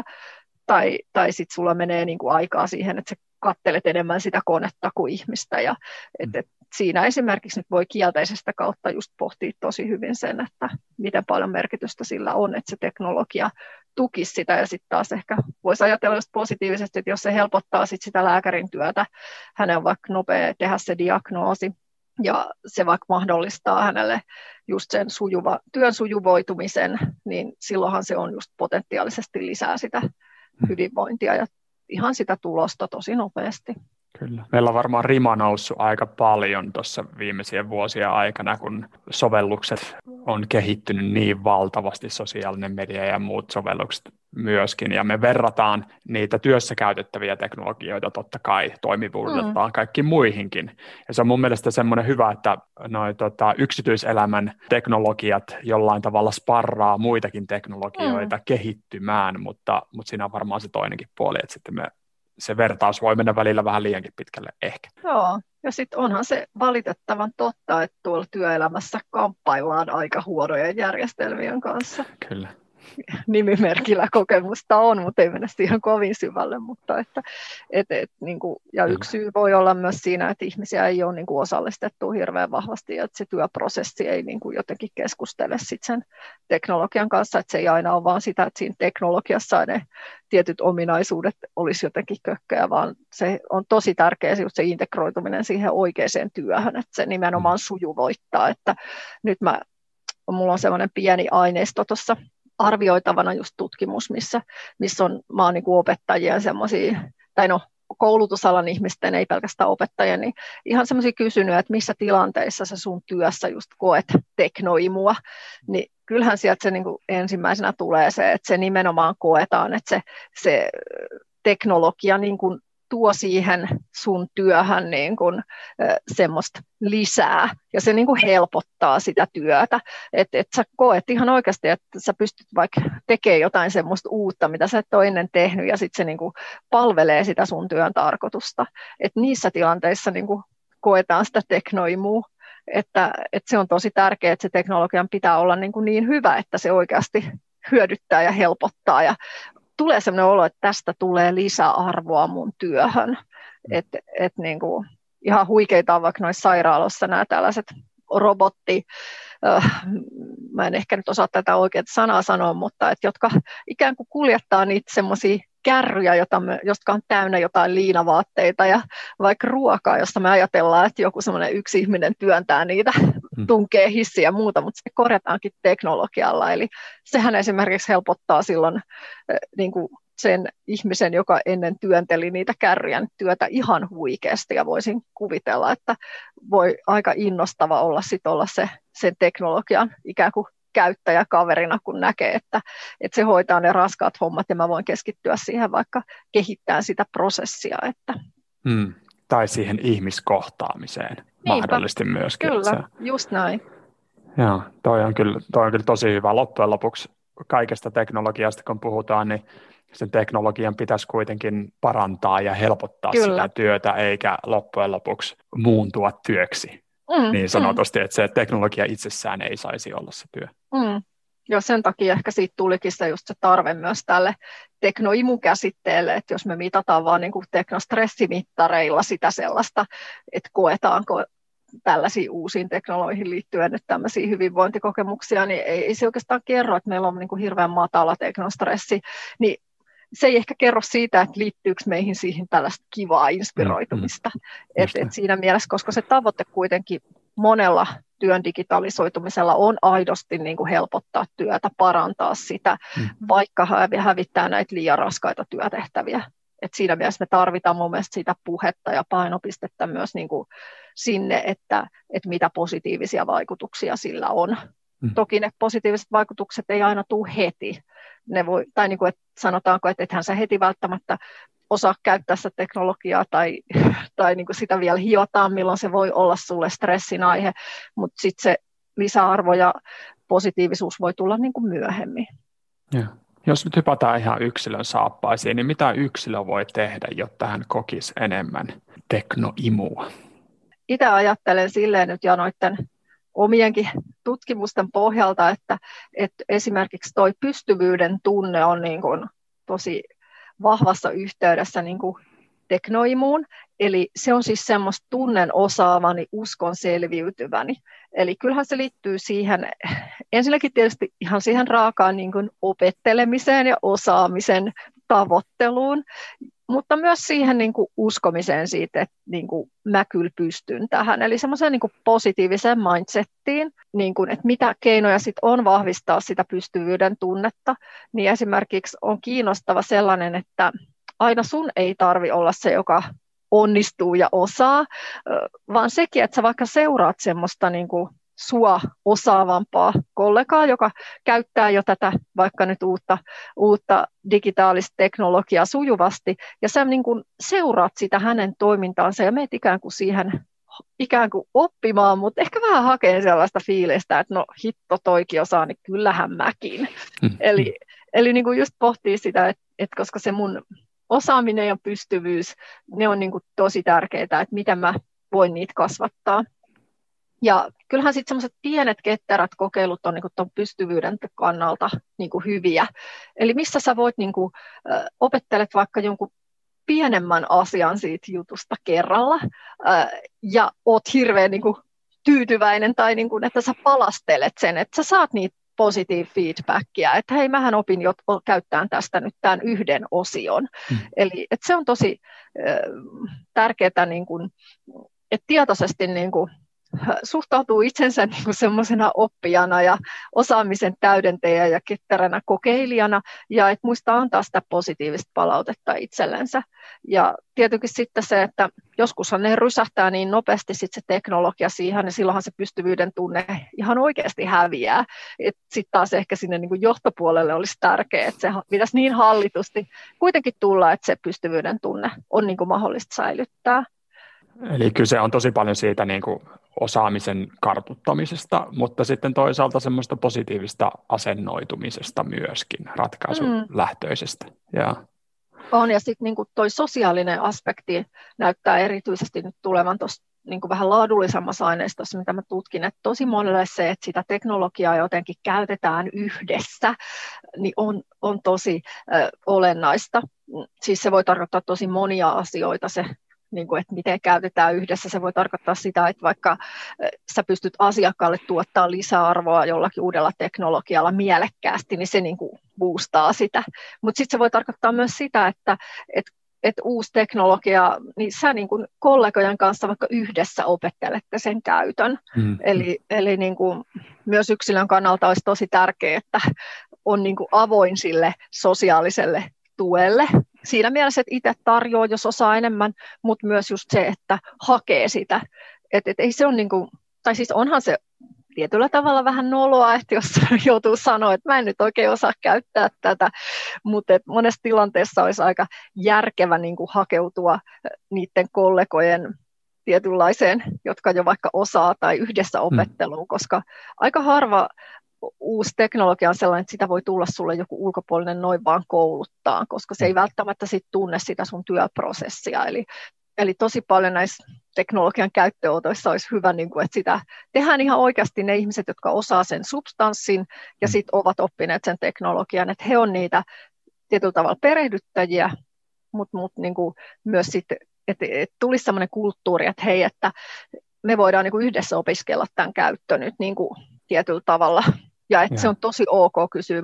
Speaker 4: tai sitten sulla menee niinku aikaa siihen, että sä kattelet enemmän sitä konetta kuin ihmistä, ja siinä esimerkiksi nyt voi kielteisestä kautta just pohtia tosi hyvin sen, että miten paljon merkitystä sillä on, että se teknologia tukisi sitä, ja sitten taas ehkä voisi ajatella just positiivisesti, että jos se helpottaa sit sitä lääkärin työtä, hänen on vaikka nopea tehdä se diagnoosi, ja se vaikka mahdollistaa hänelle just sen työn sujuvoitumisen, niin silloinhan se on just potentiaalisesti lisää sitä hyvinvointia ja ihan sitä tulosta tosi nopeasti.
Speaker 2: Kyllä. Meillä on varmaan rima noussut aika paljon tuossa viimeisien vuosien aikana, kun sovellukset on kehittynyt niin valtavasti, sosiaalinen media ja muut sovellukset myöskin, ja me verrataan niitä työssä käytettäviä teknologioita totta kai toimivuudeltaan kaikkiin muihinkin. Ja se on mun mielestä semmoinen hyvä, että yksityiselämän teknologiat jollain tavalla sparraa muitakin teknologioita kehittymään, mutta siinä on varmaan se toinenkin puoli, että sitten se vertaus voi mennä välillä vähän liiankin pitkälle ehkä.
Speaker 4: Joo, ja sitten onhan se valitettavan totta, että tuolla työelämässä kamppaillaan aika huonojen järjestelmien kanssa.
Speaker 2: Kyllä.
Speaker 4: Nimimerkillä kokemusta on, mutta ei mennä siihen kovin syvälle. Mutta yksi syy voi olla myös siinä, että ihmisiä ei ole niin kuin osallistettu hirveän vahvasti, ja että se työprosessi ei niin kuin jotenkin keskustele sit sen teknologian kanssa, että se ei aina ole vaan sitä, että siinä teknologiassa ne tietyt ominaisuudet olisi jotenkin kökköjä, vaan se on tosi tärkeää se integroituminen siihen oikeaan työhön, että se nimenomaan sujuvoittaa. Että nyt mulla on sellainen pieni aineisto tuossa arvioitavana just tutkimus, missä mä oon niin kuin opettajia semmoisia, tai koulutusalan ihmisten, ei pelkästään opettajia, niin ihan semmoisia kysynyt, että missä tilanteissa sä sun työssä just koet teknoimua, niin kyllähän sieltä se niin kuin ensimmäisenä tulee se, että se nimenomaan koetaan, että se teknologia niin kuin tuo siihen sun työhön niin kuin semmoista lisää, ja se niin kuin helpottaa sitä työtä, että sä koet ihan oikeasti, että sä pystyt vaikka tekemään jotain semmoista uutta, mitä sä et ole ennen tehnyt, ja sitten se niin kuin palvelee sitä sun työn tarkoitusta, että niissä tilanteissa niin kuin koetaan sitä teknoimua, että se on tosi tärkeää, että se teknologian pitää olla niin hyvä, että se oikeasti hyödyttää ja helpottaa, ja tulee sellainen olo, että tästä tulee lisäarvoa mun työhön. Niin kuin, ihan huikeita on vaikka noissa sairaaloissa nämä tällaiset mä en ehkä nyt osaa tätä oikeaa sanaa sanoa, mutta jotka ikään kuin kuljettaa niitä semmoisia kärryjä, jotka on täynnä jotain liinavaatteita ja vaikka ruokaa, josta me ajatellaan, että joku semmoinen yksi ihminen työntää niitä, tunkee hissiä ja muuta, mutta se korjataankin teknologialla. Eli sehän esimerkiksi helpottaa silloin niin kuin sen ihmisen, joka ennen työnteli niitä kärryjä työtä ihan huikeasti, ja voisin kuvitella, että voi aika innostava olla sen teknologian ikään kuin käyttäjäkaverina, kun näkee, että se hoitaa ne raskaat hommat, ja mä voin keskittyä siihen vaikka kehittämään sitä prosessia.
Speaker 2: Tai siihen ihmiskohtaamiseen mahdollisesti myöskin.
Speaker 4: Kyllä, just näin.
Speaker 2: Joo, toi on kyllä tosi hyvä. Loppujen lopuksi kaikesta teknologiasta, kun puhutaan, niin sen teknologian pitäisi kuitenkin parantaa ja helpottaa sitä työtä, eikä loppujen lopuksi muuntua työksi. Niin sanotusti, että se teknologia itsessään ei saisi olla se työ.
Speaker 4: Joo, sen takia ehkä siitä tulikin just se tarve myös tälle teknoimukäsitteelle, että jos me mitataan vaan niin kuin teknostressimittareilla sitä sellaista, että koetaanko tällaisiin uusiin teknologiin liittyen nyt tämmöisiä hyvinvointikokemuksia, niin ei se oikeastaan kerro, että meillä on niin kuin hirveän matala teknostressi, niin se ei ehkä kerro siitä, että liittyykö meihin siihen tällaista kivaa inspiroitumista. Et siinä mielessä, koska se tavoite kuitenkin monella työn digitalisoitumisella on aidosti niin kuin helpottaa työtä, parantaa sitä, vaikka hävittää näitä liian raskaita työtehtäviä. Et siinä mielessä me tarvitaan mun mielestä sitä puhetta ja painopistettä myös niin kuin sinne, että mitä positiivisia vaikutuksia sillä on. Toki ne positiiviset vaikutukset ei aina tule heti. Tai niin kuin, että sanotaanko, että ethän sä heti välttämättä osaa käyttää sitä teknologiaa tai niin kuin sitä vielä hiotaan, milloin se voi olla sulle stressin aihe, mutta sitten se lisäarvo ja positiivisuus voi tulla niin kuin myöhemmin.
Speaker 2: Ja. Jos nyt hypätään ihan yksilön saappaisiin, niin mitä yksilö voi tehdä, jotta hän kokisi enemmän teknoimua?
Speaker 4: Itse ajattelen silleen nyt ja noiden omienkin tutkimusten pohjalta, että esimerkiksi toi pystyvyyden tunne on niin kuin tosi vahvassa yhteydessä niin kuin teknoimuun. Eli se on siis semmoista tunnen osaavani, uskon selviytyväni. Eli kyllähän se liittyy siihen, ensinnäkin tietysti ihan siihen raakaan niin kuin opettelemiseen ja osaamisen tavoitteluun, mutta myös siihen niin kuin uskomiseen siitä, että niin kuin mä kyllä pystyn tähän. Eli semmoiseen niin kuin positiiviseen mindsettiin, niin kuin, että mitä keinoja sit on vahvistaa sitä pystyvyyden tunnetta, niin esimerkiksi on kiinnostava sellainen, että aina sun ei tarvi olla se, joka onnistuu ja osaa, vaan sekin, että sä vaikka seuraat semmoista niin kuin sua osaavampaa kollegaa, joka käyttää jo tätä vaikka nyt uutta digitaalista teknologiaa sujuvasti, ja sä niin kuin seuraat sitä hänen toimintaansa ja meet ikään kuin oppimaan, mutta ehkä vähän hakeen sellaista fiilistä, että no hitto toikin osaa, niin kyllähän mäkin. Eli niin kuin just pohtii sitä, että koska se mun osaaminen ja pystyvyys, ne on niin kuin tosi tärkeää, että miten mä voin niitä kasvattaa. Ja kyllähän sitten semmoiset pienet ketterät kokeilut on niin kuin tuon pystyvyyden kannalta niin kuin hyviä. Eli missä sä voit, niin kuin, opettelet vaikka jonkun pienemmän asian siitä jutusta kerralla ja oot hirveän niin kuin tyytyväinen tai niin kuin, että sä palastelet sen, että sä saat niitä positive feedbackia, että hei, mähän opin jo käyttämään tästä nyt tämän yhden osion. Eli että se on tosi tärkeää, niin kuin, että tietoisesti niin kuin, suhtautuu itsensä niin kuin semmoisena oppijana ja osaamisen täydentäjä ja ketteränä kokeilijana, ja että muistaa antaa sitä positiivista palautetta itsellensä. Ja tietenkin sitten se, että joskushan ne rysähtää niin nopeasti sitten se teknologia siihen, ja silloinhan se pystyvyyden tunne ihan oikeasti häviää. Sitten taas ehkä sinne niin kuin johtopuolelle olisi tärkeää, että se pitäisi niin hallitusti kuitenkin tulla, että se pystyvyyden tunne on niin kuin mahdollista säilyttää.
Speaker 2: Eli kyse on tosi paljon siitä niin kuin osaamisen kartuttamisesta, mutta sitten toisaalta semmoista positiivista asennoitumisesta myöskin, ratkaisulähtöisestä.
Speaker 4: On, ja sitten niin toi sosiaalinen aspekti näyttää erityisesti nyt tulevan tuossa niin vähän laadullisemmassa aineistossa, mitä mä tutkin, että tosi monelle se, että sitä teknologiaa jotenkin käytetään yhdessä, niin on tosi olennaista. Siis se voi tarkoittaa tosi monia asioita se, niin kuin, että miten käytetään yhdessä. Se voi tarkoittaa sitä, että vaikka sä pystyt asiakkaalle tuottaa lisäarvoa jollakin uudella teknologialla mielekkäästi, niin se niin kuin boostaa sitä. Mutta sitten se voi tarkoittaa myös sitä, että uusi teknologia, niin sä niin kuin kollegojen kanssa vaikka yhdessä opettelette sen käytön. Eli niin kuin myös yksilön kannalta olisi tosi tärkeää, että on niin kuin avoin sille sosiaaliselle tuelle. Siinä mielessä, että itse tarjoaa, jos osaa enemmän, mutta myös just se, että hakee sitä. Että ei se on niin kuin, tai siis onhan se tietyllä tavalla vähän noloa, että jos joutuu sanoa, että mä en nyt oikein osaa käyttää tätä, mutta monessa tilanteessa olisi aika järkevä niin kuin hakeutua niiden kollegojen tietynlaiseen, jotka jo vaikka osaa tai yhdessä opetteluun, koska aika harva uusi teknologia on sellainen, että sitä voi tulla sulle joku ulkopuolinen noin vaan kouluttaa, koska se ei välttämättä sit tunne sitä sun työprosessia. Eli tosi paljon näissä teknologian käyttöönotoissa olisi hyvä, niin kuin, että sitä tehdään ihan oikeasti ne ihmiset, jotka osaa sen substanssin ja sitten ovat oppineet sen teknologian, että he on niitä tietyllä tavalla perehdyttäjiä, mutta niin kuin myös sitten, että tulisi sellainen kulttuuri, että hei, että me voidaan niin kuin yhdessä opiskella tämän käyttö nyt niin kuin tietyllä tavalla. Ja että se on tosi ok kysyä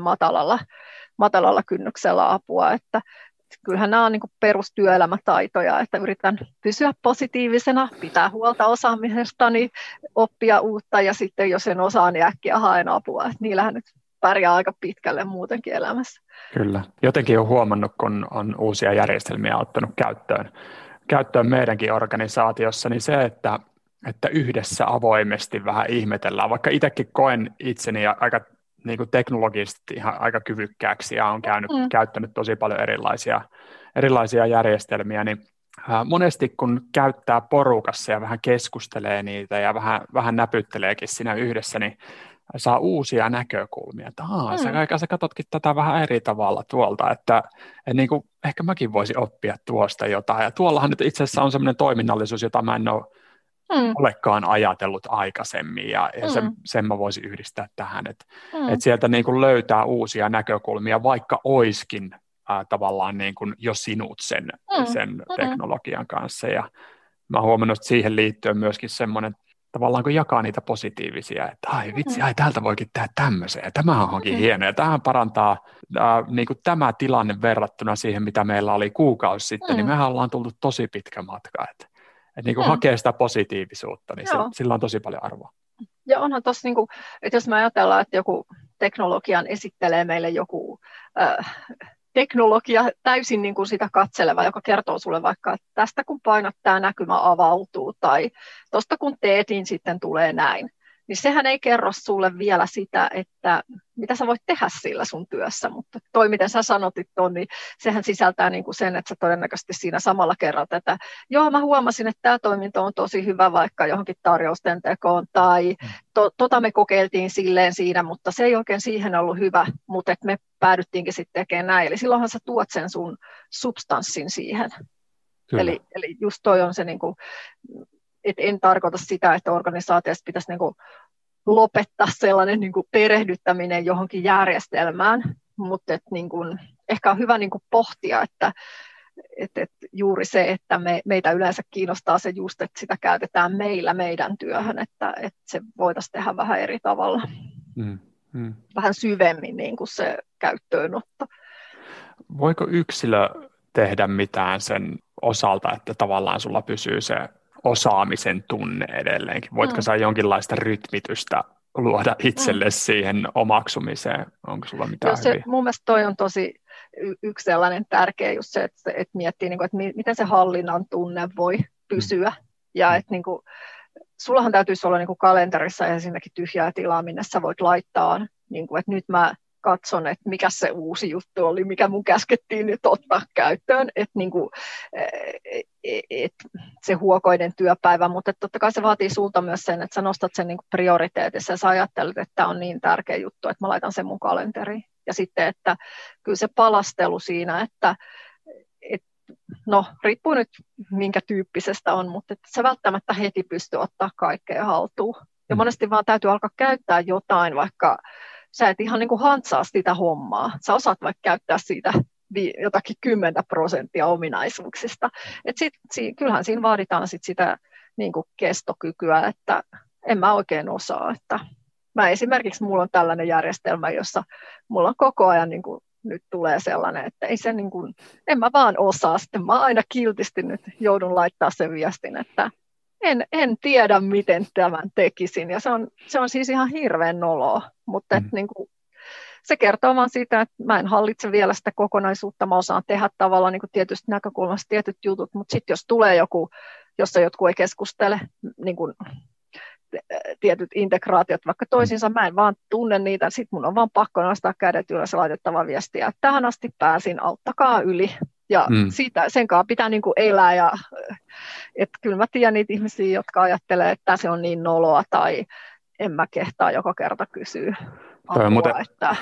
Speaker 4: matalalla kynnyksellä apua, että kyllähän nämä on niin kuin perustyöelämätaitoja, että yritän pysyä positiivisena, pitää huolta osaamisestani, oppia uutta ja sitten jos en osaa, niin äkkiä haen apua. Että niillähän nyt pärjää aika pitkälle muutenkin elämässä.
Speaker 2: Kyllä. Jotenkin olen huomannut, kun on uusia järjestelmiä ottanut käyttöön meidänkin organisaatiossa, niin se, että yhdessä avoimesti vähän ihmetellään, vaikka itsekin koen itseni aika niin kuin teknologisesti ihan aika kyvykkääksi ja on käyttänyt tosi paljon erilaisia järjestelmiä, niin monesti kun käyttää porukassa ja vähän keskustelee niitä ja vähän näpytteleekin siinä yhdessä, niin saa uusia näkökulmia, että sä katsotkin tätä vähän eri tavalla tuolta, että niin kuin, ehkä mäkin voisin oppia tuosta jotain, ja tuollahan nyt itse asiassa on sellainen toiminnallisuus, jota mä en olekaan ajatellut aikaisemmin, ja sen mä voisin yhdistää tähän, että sieltä niin kuin löytää uusia näkökulmia, vaikka oiskin tavallaan niin kuin jo sinut sen teknologian kanssa, ja mä oon huomannut, että siihen liittyen myöskin semmoinen tavallaan kun jakaa niitä positiivisia, että ai vitsi, täältä voikin tehdä tämmöisen, ja tämä onkin hieno, ja tämähän parantaa niin kuin tämä tilanne verrattuna siihen, mitä meillä oli kuukausi sitten, niin mehän ollaan tultu tosi pitkä matka, että niin kuin hakee sitä positiivisuutta, niin sillä on tosi paljon arvoa.
Speaker 4: Ja onhan tuossa, niin kuin, että jos me ajatellaan, että joku teknologian esittelee meille joku teknologia täysin niin kuin sitä katseleva, joka kertoo sulle vaikka, että tästä kun painat, tämä näkymä avautuu, tai tuosta kun teet, niin sitten tulee näin. Niin sehän ei kerro sulle vielä sitä, että mitä sä voit tehdä sillä sun työssä, mutta toi, miten sä sanotit ton, niin sehän sisältää niin kuin sen, että sä todennäköisesti siinä samalla kerrot, että joo, mä huomasin, että tämä toiminto on tosi hyvä vaikka johonkin tarjousten tekoon, tai me kokeiltiin silleen siinä, mutta se ei oikein siihen ollut hyvä, mutta me päädyttiinkin sitten tekemään näin. Eli silloinhan sä tuot sen sun substanssin siihen. Eli just toi on se, niin kuin, että en tarkoita sitä, että organisaatiossa pitäisi niin kuin lopettaa sellainen niin kuin perehdyttäminen johonkin järjestelmään, mutta niin kuin, ehkä on hyvä niin kuin pohtia, että juuri se, että meitä yleensä kiinnostaa se just, että sitä käytetään meidän työhön, että se voitaisiin tehdä vähän eri tavalla. Vähän syvemmin niin kuin se käyttöönotto.
Speaker 2: Voiko yksilö tehdä mitään sen osalta, että tavallaan sulla pysyy se osaamisen tunne edelleenkin? Voitko sä jonkinlaista rytmitystä luoda itselle siihen omaksumiseen? Onko sulla mitään hyviä?
Speaker 4: Mun mielestä toi on tosi yksi sellainen tärkeä just se, että miettii, että miten se hallinnan tunne voi pysyä. Ja että niin kuin, sullahan täytyisi olla niin kuin kalenterissa ensinnäkin tyhjää tilaa, minne sä voit laittaa, niin kuin, että nyt mä katson, että mikä se uusi juttu oli, mikä mun käskettiin nyt ottaa käyttöön, että niinku, se huokoinen työpäivä, mutta totta kai se vaatii sulta myös sen, että sä nostat sen niinku prioriteetissa ja sä ajattelet, että tämä on niin tärkeä juttu, että mä laitan sen mun kalenteriin. Ja sitten, että kyllä se palastelu siinä, että no riippuu nyt minkä tyyppisestä on, mutta että sä välttämättä heti pysty ottaa kaikkea haltuun. Ja monesti vaan täytyy alkaa käyttää jotain, vaikka sä et ihan niin kuin hantsaa sitä hommaa. Sä osaat vaikka käyttää siitä jotakin 10% ominaisuuksista. Kyllähän siinä vaaditaan sitä niin kuin kestokykyä, että en mä oikein osaa. Että esimerkiksi mulla on tällainen järjestelmä, jossa mulla on koko ajan niin kuin, nyt tulee sellainen, että ei se niin kuin, en mä vaan osaa. Sitten mä aina kiltisti nyt joudun laittaa sen viestin, että en tiedä, miten tämän tekisin, ja se on siis ihan hirveän noloa, mutta niin kuin, se kertoo vaan siitä, että mä en hallitse vielä sitä kokonaisuutta, mä osaan tehdä tavallaan niin kuin tietystä näkökulmasta tietyt jutut, mutta sitten jos tulee joku, jossa jotkut ei keskustele, niin kuin tietyt integraatiot vaikka toisiinsa, mä en vaan tunne niitä, sitten mun on vaan pakko nostaa kädet ylös ja laitettava viestiä, että tähän asti pääsin, auttakaa yli. Ja sen kanssa pitää niin kuin elää, ja että kyllä mä tiedän niitä ihmisiä, jotka ajattelee, että se on niin noloa, tai en mä kehtaa joka kerta kysyä apua. Että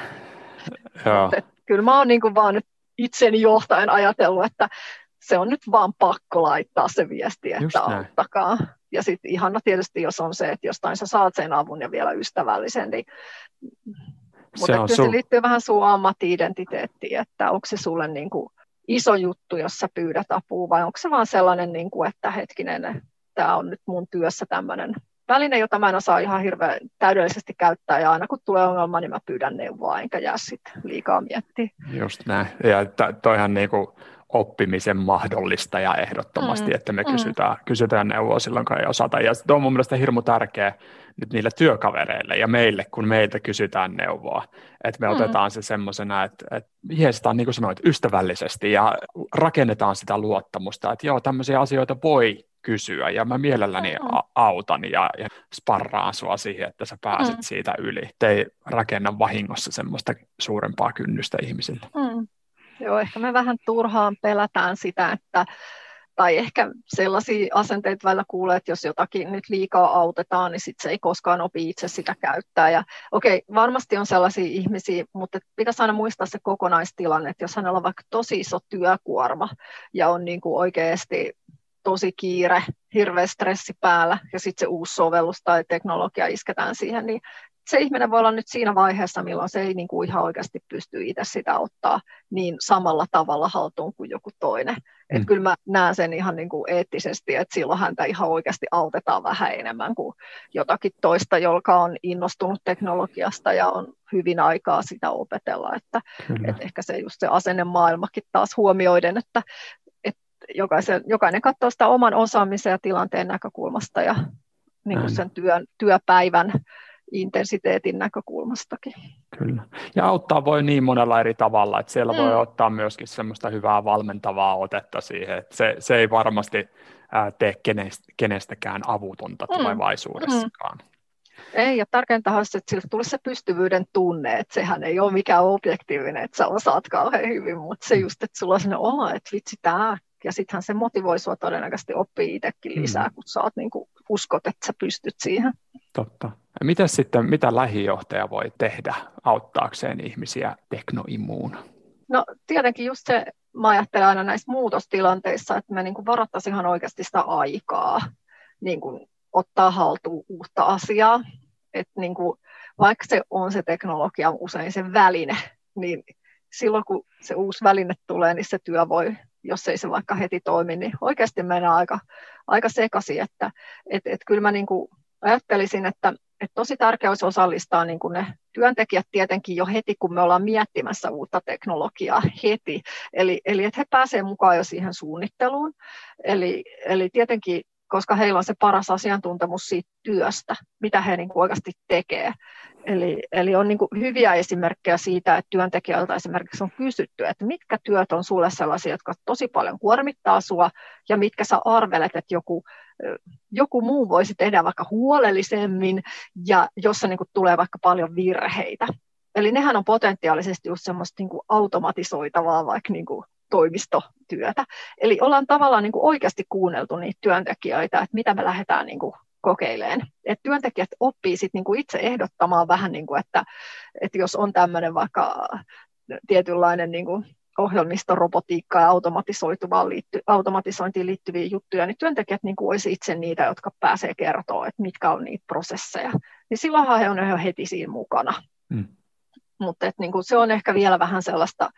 Speaker 4: kyllä mä oon niin kuin vaan nyt itseni johtajan ajatellut, että se on nyt vaan pakko laittaa se viesti, että auttakaa. Ja sitten ihana tietysti, jos on se, että jostain sä saat sen avun ja vielä ystävällisen, niin mutta se liittyy vähän sun ammatti-identiteettiin, että onko se sulle niin kuin iso juttu, jos sä pyydät apua, vai onko se vaan sellainen, niin kuin, että hetkinen, tämä on nyt mun työssä tämmöinen väline, jota mä en osaa ihan hirveän täydellisesti käyttää, ja aina kun tulee ongelma, niin mä pyydän neuvoa, enkä jää sitten liikaa miettiä. Just
Speaker 2: näin, ja toihan niinku oppimisen mahdollistaja ehdottomasti, että me kysytään neuvoa silloin, kun ei osata, ja se on mun mielestä hirmu tärkeä nyt niille työkavereille ja meille, kun meiltä kysytään neuvoa, että me otetaan se semmoisena, että jeestaan, niin kuin sanoit, ystävällisesti ja rakennetaan sitä luottamusta, että joo, tämmöisiä asioita voi kysyä ja mä mielelläni autan ja sparraan sua siihen, että sä pääset siitä yli. Ei rakenna vahingossa semmoista suurempaa kynnystä ihmisille.
Speaker 4: Joo, ehkä me vähän turhaan pelätään sitä, tai ehkä sellaisia asenteita välillä kuulee, että jos jotakin nyt liikaa autetaan, niin sitten se ei koskaan opi itse sitä käyttää. Ja okei, varmasti on sellaisia ihmisiä, mutta pitäisi aina muistaa se kokonaistilanne, että jos hänellä on vaikka tosi iso työkuorma ja on niin kuin oikeasti tosi kiire, hirveä stressi päällä ja sitten se uusi sovellus tai teknologia isketään siihen, niin se ihminen voi olla nyt siinä vaiheessa, milloin se ei niin kuin ihan oikeasti pysty itse sitä ottaa niin samalla tavalla haltuun kuin joku toinen. Että kyllä mä näen sen ihan niin kuin eettisesti, että silloin häntä ihan oikeasti autetaan vähän enemmän kuin jotakin toista, joka on innostunut teknologiasta ja on hyvin aikaa sitä opetella. Että ehkä se just se asennemaailmakin taas huomioiden, että jokainen katsoo sitä oman osaamisen ja tilanteen näkökulmasta ja niin kuin sen työpäivän intensiteetin näkökulmastakin.
Speaker 2: Kyllä. Ja auttaa voi niin monella eri tavalla, että siellä voi ottaa myöskin semmoista hyvää valmentavaa otetta siihen, että se ei varmasti tee kenestäkään avutonta tulevaisuudessakaan.
Speaker 4: Ei, ja tärkeintä on se, että sille tulisi se pystyvyyden tunne, että sehän ei ole mikään objektiivinen, että sä osaat kauhean hyvin, mutta se just, että sulla on sellainen olo, että vitsi tää, ja sittenhän se motivoi sua todennäköisesti oppia itsekin lisää, kun sä oot niin kuin uskot, että sä pystyt siihen.
Speaker 2: Totta. Ja mitä lähijohtaja voi tehdä auttaakseen ihmisiä teknoimuun?
Speaker 4: No tietenkin just se, mä ajattelen aina näissä muutostilanteissa, että me niin kuin varattaisiin ihan oikeasti sitä aikaa niin kuin ottaa haltuun uutta asiaa. Että niin kuin, vaikka se on se teknologia usein se väline, niin silloin kun se uusi väline tulee, niin se työ voi, jos ei se vaikka heti toimi, niin oikeasti mennään aika sekaisin. Että kyllä mä niin kuin ajattelisin, että tosi tärkeää olisi osallistaa niin kuin ne työntekijät tietenkin jo heti, kun me ollaan miettimässä uutta teknologiaa heti. Eli että he pääsevät mukaan jo siihen suunnitteluun. Eli tietenkin, koska heillä on se paras asiantuntemus siitä työstä, mitä he niin kuin oikeasti tekee. Eli on niin kuin hyviä esimerkkejä siitä, että työntekijöiltä esimerkiksi on kysytty, että mitkä työt on sulle sellaisia, jotka tosi paljon kuormittaa sua, ja mitkä sä arvelet, että joku muu voisi tehdä vaikka huolellisemmin, ja jossa niin kuin tulee vaikka paljon virheitä. Eli nehän on potentiaalisesti just semmoista niin kuin automatisoitavaa vaikka niin kuin toimistotyötä. Eli ollaan tavallaan niin kuin oikeasti kuunneltu niitä työntekijöitä, että mitä me lähdetään niin kuin kokeileen. Että työntekijät oppii sit niinku itse ehdottamaan vähän, niinku, että jos on tämmöinen vaikka tietynlainen niinku ohjelmistorobotiikka ja automatisointiin liittyviä juttuja, niin työntekijät niinku olisi itse niitä, jotka pääsee kertoa, että mitkä on niitä prosesseja. Niin silloinhan he on jo heti siinä mukana. Mutta niinku, se on ehkä vielä vähän sellaista,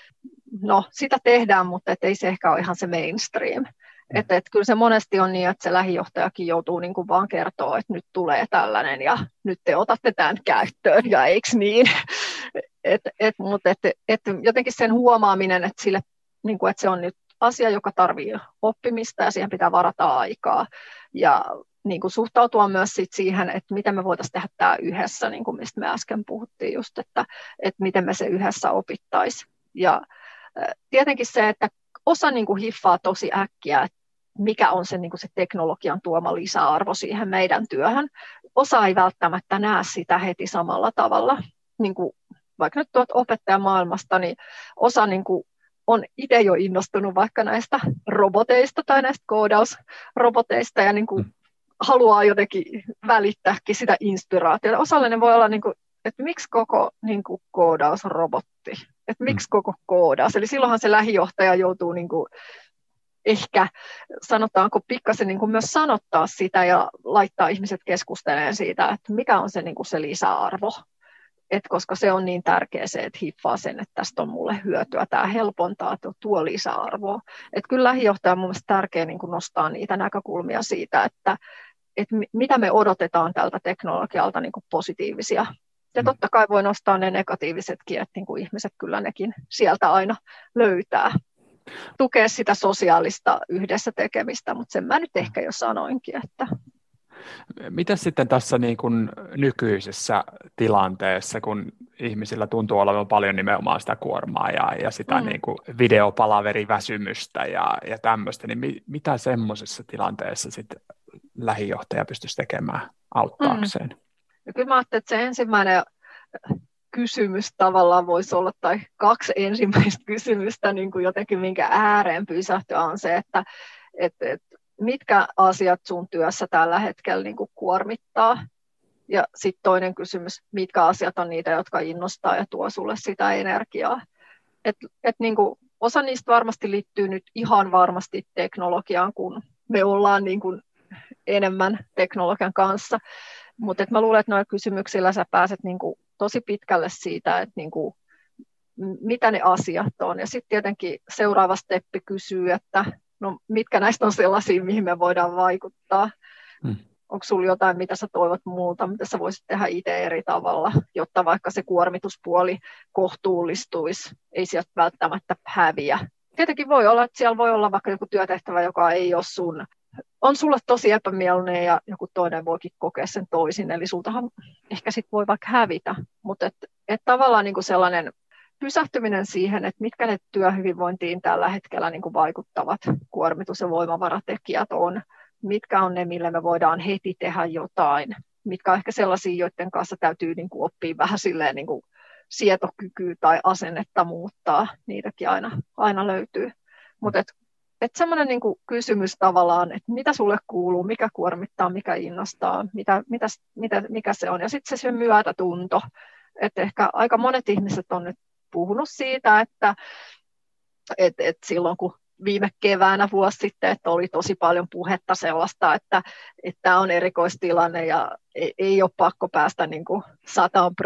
Speaker 4: no sitä tehdään, mutta ei se ehkä ole ihan se mainstream. Että kyllä se monesti on niin, että se lähijohtajakin joutuu niin kuin vaan kertoa, että nyt tulee tällainen ja nyt te otatte tämän käyttöön ja eikö niin. Mutta jotenkin sen huomaaminen, että, niin kuin, että se on nyt asia, joka tarvitsee oppimista ja siihen pitää varata aikaa. Ja niin kuin suhtautua myös siihen, että miten me voitaisiin tehdä tämä yhdessä, niin kuin mistä me äsken puhuttiin just, että miten me se yhdessä opittaisiin. Ja tietenkin se, että osa niin kuin hiffaa tosi äkkiä, että mikä on se, niin kuin se teknologian tuoma lisäarvo siihen meidän työhön. Osa ei välttämättä näe sitä heti samalla tavalla. Niin kuin, vaikka nyt tuot opettajamaailmasta, niin osa niin kuin, on itse jo innostunut vaikka näistä roboteista tai näistä koodausroboteista ja niin kuin, haluaa jotenkin välittääkin sitä inspiraatiota. Osallinen voi olla, niin kuin, että miksi koko niin kuin, koodausrobotti, että miksi koko koodaus. Eli silloinhan se lähijohtaja joutuu niin kuin, ehkä sanotaanko pikkasen niin kuin myös sanottaa sitä ja laittaa ihmiset keskustelemaan siitä, että mikä on se, niin kuin se lisäarvo. Koska se on niin tärkeä se, että hiffaa sen, että tästä on mulle hyötyä, tämä helpontaa, että tuo lisäarvoa. Että kyllä lähijohtaja on mun mielestä tärkeä niin kuin nostaa niitä näkökulmia siitä, että mitä me odotetaan tältä teknologialta niin kuin positiivisia. Ja totta kai voi nostaa ne negatiivisetkin, että niin kuin ihmiset kyllä nekin sieltä aina löytää. Tukea sitä sosiaalista yhdessä tekemistä, mutta sen mä nyt ehkä jo sanoinkin. Että.
Speaker 2: Mitä sitten tässä niin kuin nykyisessä tilanteessa, kun ihmisillä tuntuu olevan paljon nimenomaan sitä kuormaa ja sitä niin kuin videopalaveriväsymystä ja tämmöistä, niin mitä semmoisessa tilanteessa sitten lähijohtaja pystyisi tekemään auttaakseen?
Speaker 4: Ja kyllä mä ajattelin, että se ensimmäinen kysymys tavallaan voisi olla, tai kaksi ensimmäistä kysymystä niin kuin jotenkin minkä ääreen pysähtyä on se, että mitkä asiat sun työssä tällä hetkellä niin kuin kuormittaa. Ja sitten toinen kysymys, mitkä asiat on niitä, jotka innostaa ja tuo sulle sitä energiaa. Niin kuin osa niistä varmasti liittyy nyt ihan varmasti teknologiaan, kun me ollaan niin kuin enemmän teknologian kanssa. Mutta mä luulen, että noilla kysymyksillä sä pääset niinku tosi pitkälle siitä, että niinku, mitä ne asiat on. Ja sitten tietenkin seuraava steppi kysyy, että no, mitkä näistä on sellaisia, mihin me voidaan vaikuttaa. Onko sulla jotain, mitä sä toivot muulta, mitä sä voisit tehdä itse eri tavalla, jotta vaikka se kuormituspuoli kohtuullistuisi, ei sieltä välttämättä häviä. Tietenkin voi olla, että siellä voi olla vaikka joku työtehtävä, joka ei ole on sulle tosi epämielinen ja joku toinen voikin kokea sen toisin, eli sultahan ehkä sit voi vaikka hävitä, mutta et tavallaan niinku sellainen pysähtyminen siihen, että mitkä ne työhyvinvointiin tällä hetkellä niinku vaikuttavat kuormitus- ja voimavaratekijät on, mitkä on ne, millä me voidaan heti tehdä jotain, mitkä on ehkä sellaisia, joiden kanssa täytyy niinku oppia vähän silleen niinku sietokykyä tai asennetta muuttaa, niitäkin aina löytyy. Mutta semmoinen niinku kysymys tavallaan, että mitä sulle kuuluu, mikä kuormittaa, mikä innostaa, mikä se on. Ja sitten se myötätunto, että ehkä aika monet ihmiset on nyt puhunut siitä, että silloin kun viime keväänä vuosi sitten, että oli tosi paljon puhetta sellaista, että tämä on erikoistilanne ja ei ole pakko päästä niin kuin 100%,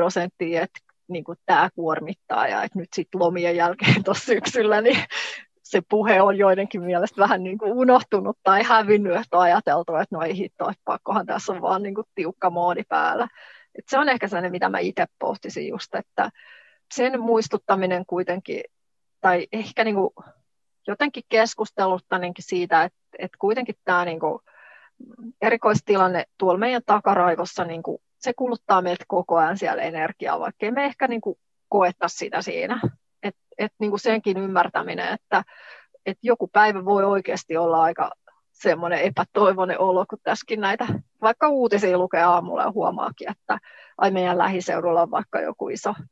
Speaker 4: että niin kuin tämä kuormittaa ja että nyt sitten lomien jälkeen tuossa syksyllä niin se puhe on joidenkin mielestä vähän niin kuin unohtunut tai hävinnyt, että on ajateltu, että no ei hitto, että pakkohan tässä on vaan niin kuin tiukka moodi päällä. Et se on ehkä sellainen, mitä mä itse pohtisin just, että sen muistuttaminen kuitenkin, tai ehkä niin kuin jotenkin keskusteluttanenkin siitä, että kuitenkin tämä niin kuin erikoistilanne tuolla meidän takaraivossa, niin kuin, se kuluttaa meiltä koko ajan siellä energiaa, vaikka ei me ehkä niin kuin koettaisi sitä siinä. Että niin kuin senkin ymmärtäminen, että joku päivä voi oikeasti olla aika semmoinen epätoivoinen olo, kun tässäkin näitä, vaikka uutisia lukee aamulla ja huomaakin, että meidän lähiseudulla on vaikka joku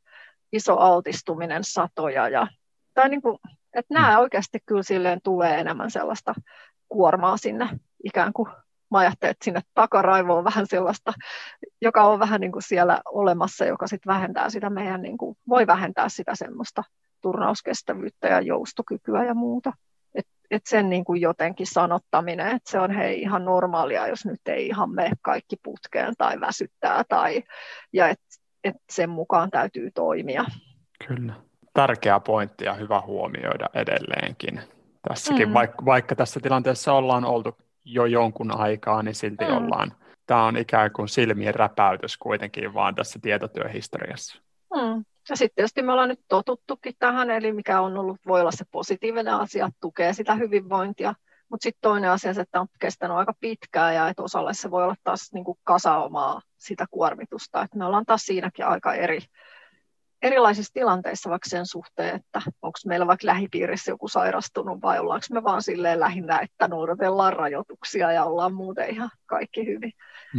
Speaker 4: iso altistuminen, satoja. Tai niin kuin, että nämä oikeasti kyllä silleen tulee enemmän sellaista kuormaa sinne ikään kuin. Mä ajattelen, että sinne takaraivoon on vähän sellaista, joka on vähän niin kuin siellä olemassa, joka sitten vähentää sitä meidän, niin kuin, voi vähentää sitä semmoista turnauskestävyyttä ja joustokykyä ja muuta. Et sen niin kuin jotenkin sanottaminen, että se on hei ihan normaalia, jos nyt ei ihan mene kaikki putkeen tai väsyttää ja että sen mukaan täytyy toimia.
Speaker 2: Kyllä. Tärkeä pointti ja hyvä huomioida edelleenkin. Tässäkin, vaikka tässä tilanteessa ollaan oltu jo jonkun aikaa, niin silti ollaan. Tämä on ikään kuin silmien räpäytys kuitenkin vaan tässä tietotyöhistoriassa.
Speaker 4: Ja sitten tietysti me ollaan nyt totuttukin tähän, eli mikä on ollut, voi olla se positiivinen asia, tukee sitä hyvinvointia, mutta sitten toinen asia, että on kestänyt aika pitkään ja että osalle se voi olla taas niin kuin kasaumaa sitä kuormitusta, että me ollaan taas siinäkin aika erilaisissa tilanteissa vaikka sen suhteen, että onko meillä vaikka lähipiirissä joku sairastunut vai ollaanko me vaan silleen lähinnä, että noudatellaan rajoituksia ja ollaan muuten ihan kaikki hyvin.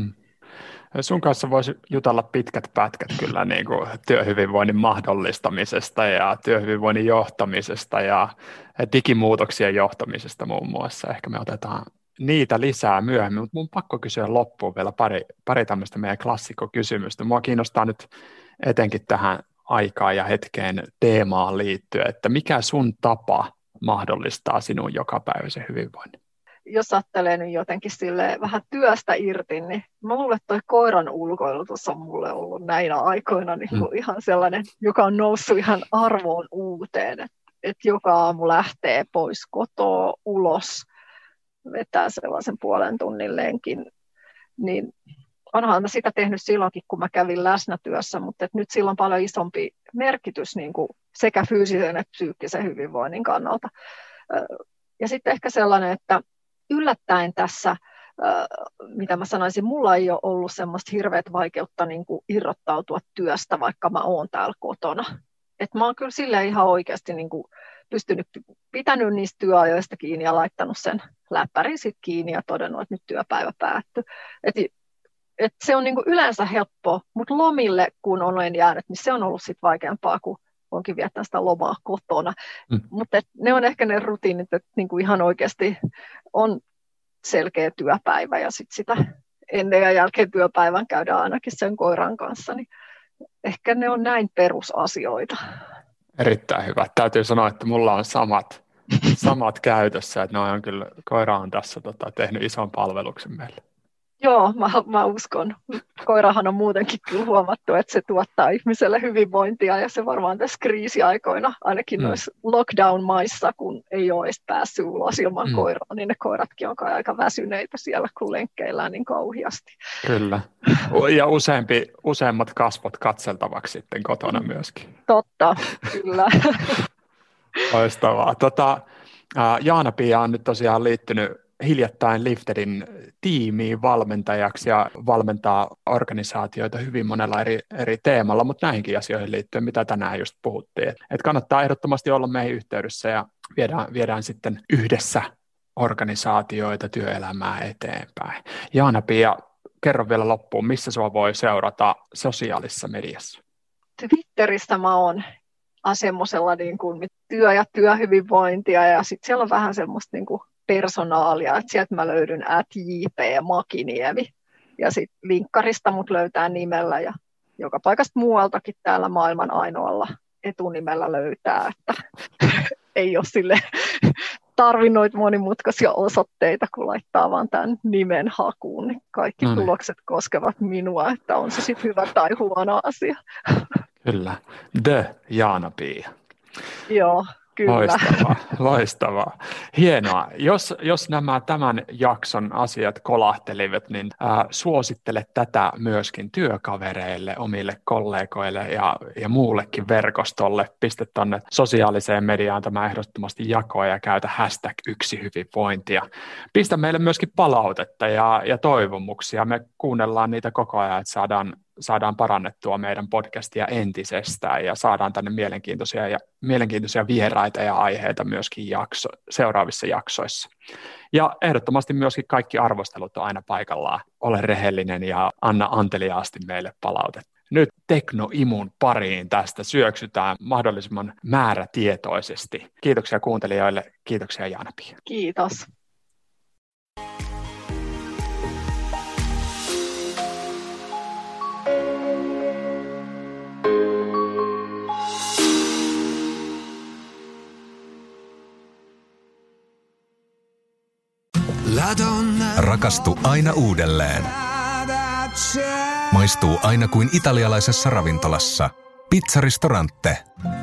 Speaker 2: Sun kanssa voisi jutella pitkät pätkät kyllä niin kuin työhyvinvoinnin mahdollistamisesta ja työhyvinvoinnin johtamisesta ja digimuutoksien johtamisesta muun muassa. Ehkä me otetaan niitä lisää myöhemmin, mutta mun pakko kysyä loppuun vielä pari tämmöistä meidän klassikkokysymystä. Mua kiinnostaa nyt etenkin tähän aikaan ja hetkeen teemaan liittyen, että mikä sun tapa mahdollistaa sinun jokapäiväisen hyvinvoinnin?
Speaker 4: Jos ajattelee nyt jotenkin vähän työstä irti, niin mä luulen, että toi koiran ulkoilutus on mulle ollut näinä aikoina niin kuin ihan sellainen, joka on noussut ihan arvoon uuteen, että joka aamu lähtee pois kotoa ulos, vetää sellaisen puolen tunnin lenkin, niin onhan mä sitä tehnyt silloinkin, kun mä kävin läsnätyössä, mutta nyt sillä on paljon isompi merkitys niin kuin sekä fyysisen että psyykkisen hyvinvoinnin kannalta. Ja sitten ehkä sellainen, että yllättäen tässä, mitä mä sanoisin, mulla ei ole ollut semmoista hirveät vaikeutta niin kuin irrottautua työstä, vaikka mä oon täällä kotona. Et mä oon kyllä silleen ihan oikeasti niin kuin pitänyt niistä työajoista kiinni ja laittanut sen läppärin sit kiinni ja todennut, että nyt työpäivä päättyy. Et se on niin kuin yleensä helppoa, mutta lomille kun olen jäänyt, niin se on ollut sit vaikeampaa, kun onkin viettää sitä lomaa kotona. Mutta ne on ehkä ne rutiinit, että niin kuin ihan oikeasti on selkeä työpäivä ja sit sitä ennen ja jälkeen työpäivän käydään ainakin sen koiran kanssa, niin ehkä ne on näin perusasioita.
Speaker 2: Erittäin hyvä. Täytyy sanoa, että mulla on samat käytössä, että koira on tässä tehnyt ison palveluksen meille.
Speaker 4: Joo, mä uskon. Koirahan on muutenkin kyllä huomattu, että se tuottaa ihmiselle hyvinvointia ja se varmaan tässä kriisiaikoina, ainakin noissa lockdown-maissa, kun ei ole edes päässyt ulos ilman koiraa, niin ne koiratkin on aika väsyneitä siellä, kun lenkkeillään niin kauhiasti.
Speaker 2: Kyllä. Ja useammat kasvot katseltavaksi sitten kotona myöskin.
Speaker 4: Totta, kyllä.
Speaker 2: Loistavaa. Jaana-Pia on nyt tosiaan liittynyt hiljattain Liftedin tiimiin valmentajaksi ja valmentaa organisaatioita hyvin monella eri teemalla, mutta näihinkin asioihin liittyen, mitä tänään just puhuttiin. Et kannattaa ehdottomasti olla meihin yhteydessä ja viedään sitten yhdessä organisaatioita, työelämää eteenpäin. Jaana-Pia, kerro vielä loppuun, missä sua voi seurata sosiaalisessa mediassa?
Speaker 4: Twitterissä mä oon semmoisella niin kuin työ- ja työhyvinvointia ja sitten siellä on vähän semmoista niin kuin personaalia, että sieltä mä löydyn @jp_makiniemi ja sitten linkkarista mut löytää nimellä ja joka paikasta muualtakin täällä maailman ainoalla etunimellä löytää, että ei ole sille tarvinnut monimutkaisia osoitteita, kun laittaa vaan tämän nimen hakuun, niin kaikki tulokset koskevat minua, että on se sitten hyvä tai huono asia.
Speaker 2: Kyllä, The Jaana-Pia.
Speaker 4: Joo. Kyllä.
Speaker 2: Loistavaa. Hienoa. Jos nämä tämän jakson asiat kolahtelivat, niin suosittele tätä myöskin työkavereille, omille kollegoille ja muullekin verkostolle. Pistä tuonne sosiaaliseen mediaan tämä ehdottomasti jakoa ja käytä #1hyvinvointia. Pistä meille myöskin palautetta ja toivomuksia. Me kuunnellaan niitä koko ajan, että saadaan parannettua meidän podcastia entisestään ja saadaan tänne mielenkiintoisia vieraita ja aiheita myöskin seuraavissa jaksoissa. Ja ehdottomasti myöskin kaikki arvostelut on aina paikallaan. Ole rehellinen ja anna anteliaasti meille palautetta. Nyt Teknoimun pariin tästä syöksytään mahdollisimman määrätietoisesti. Kiitoksia kuuntelijoille. Kiitoksia Jaana-Pia.
Speaker 4: Kiitos.
Speaker 1: Rakastu aina uudelleen. Maistuu aina kuin italialaisessa ravintolassa. Pizzaristorante.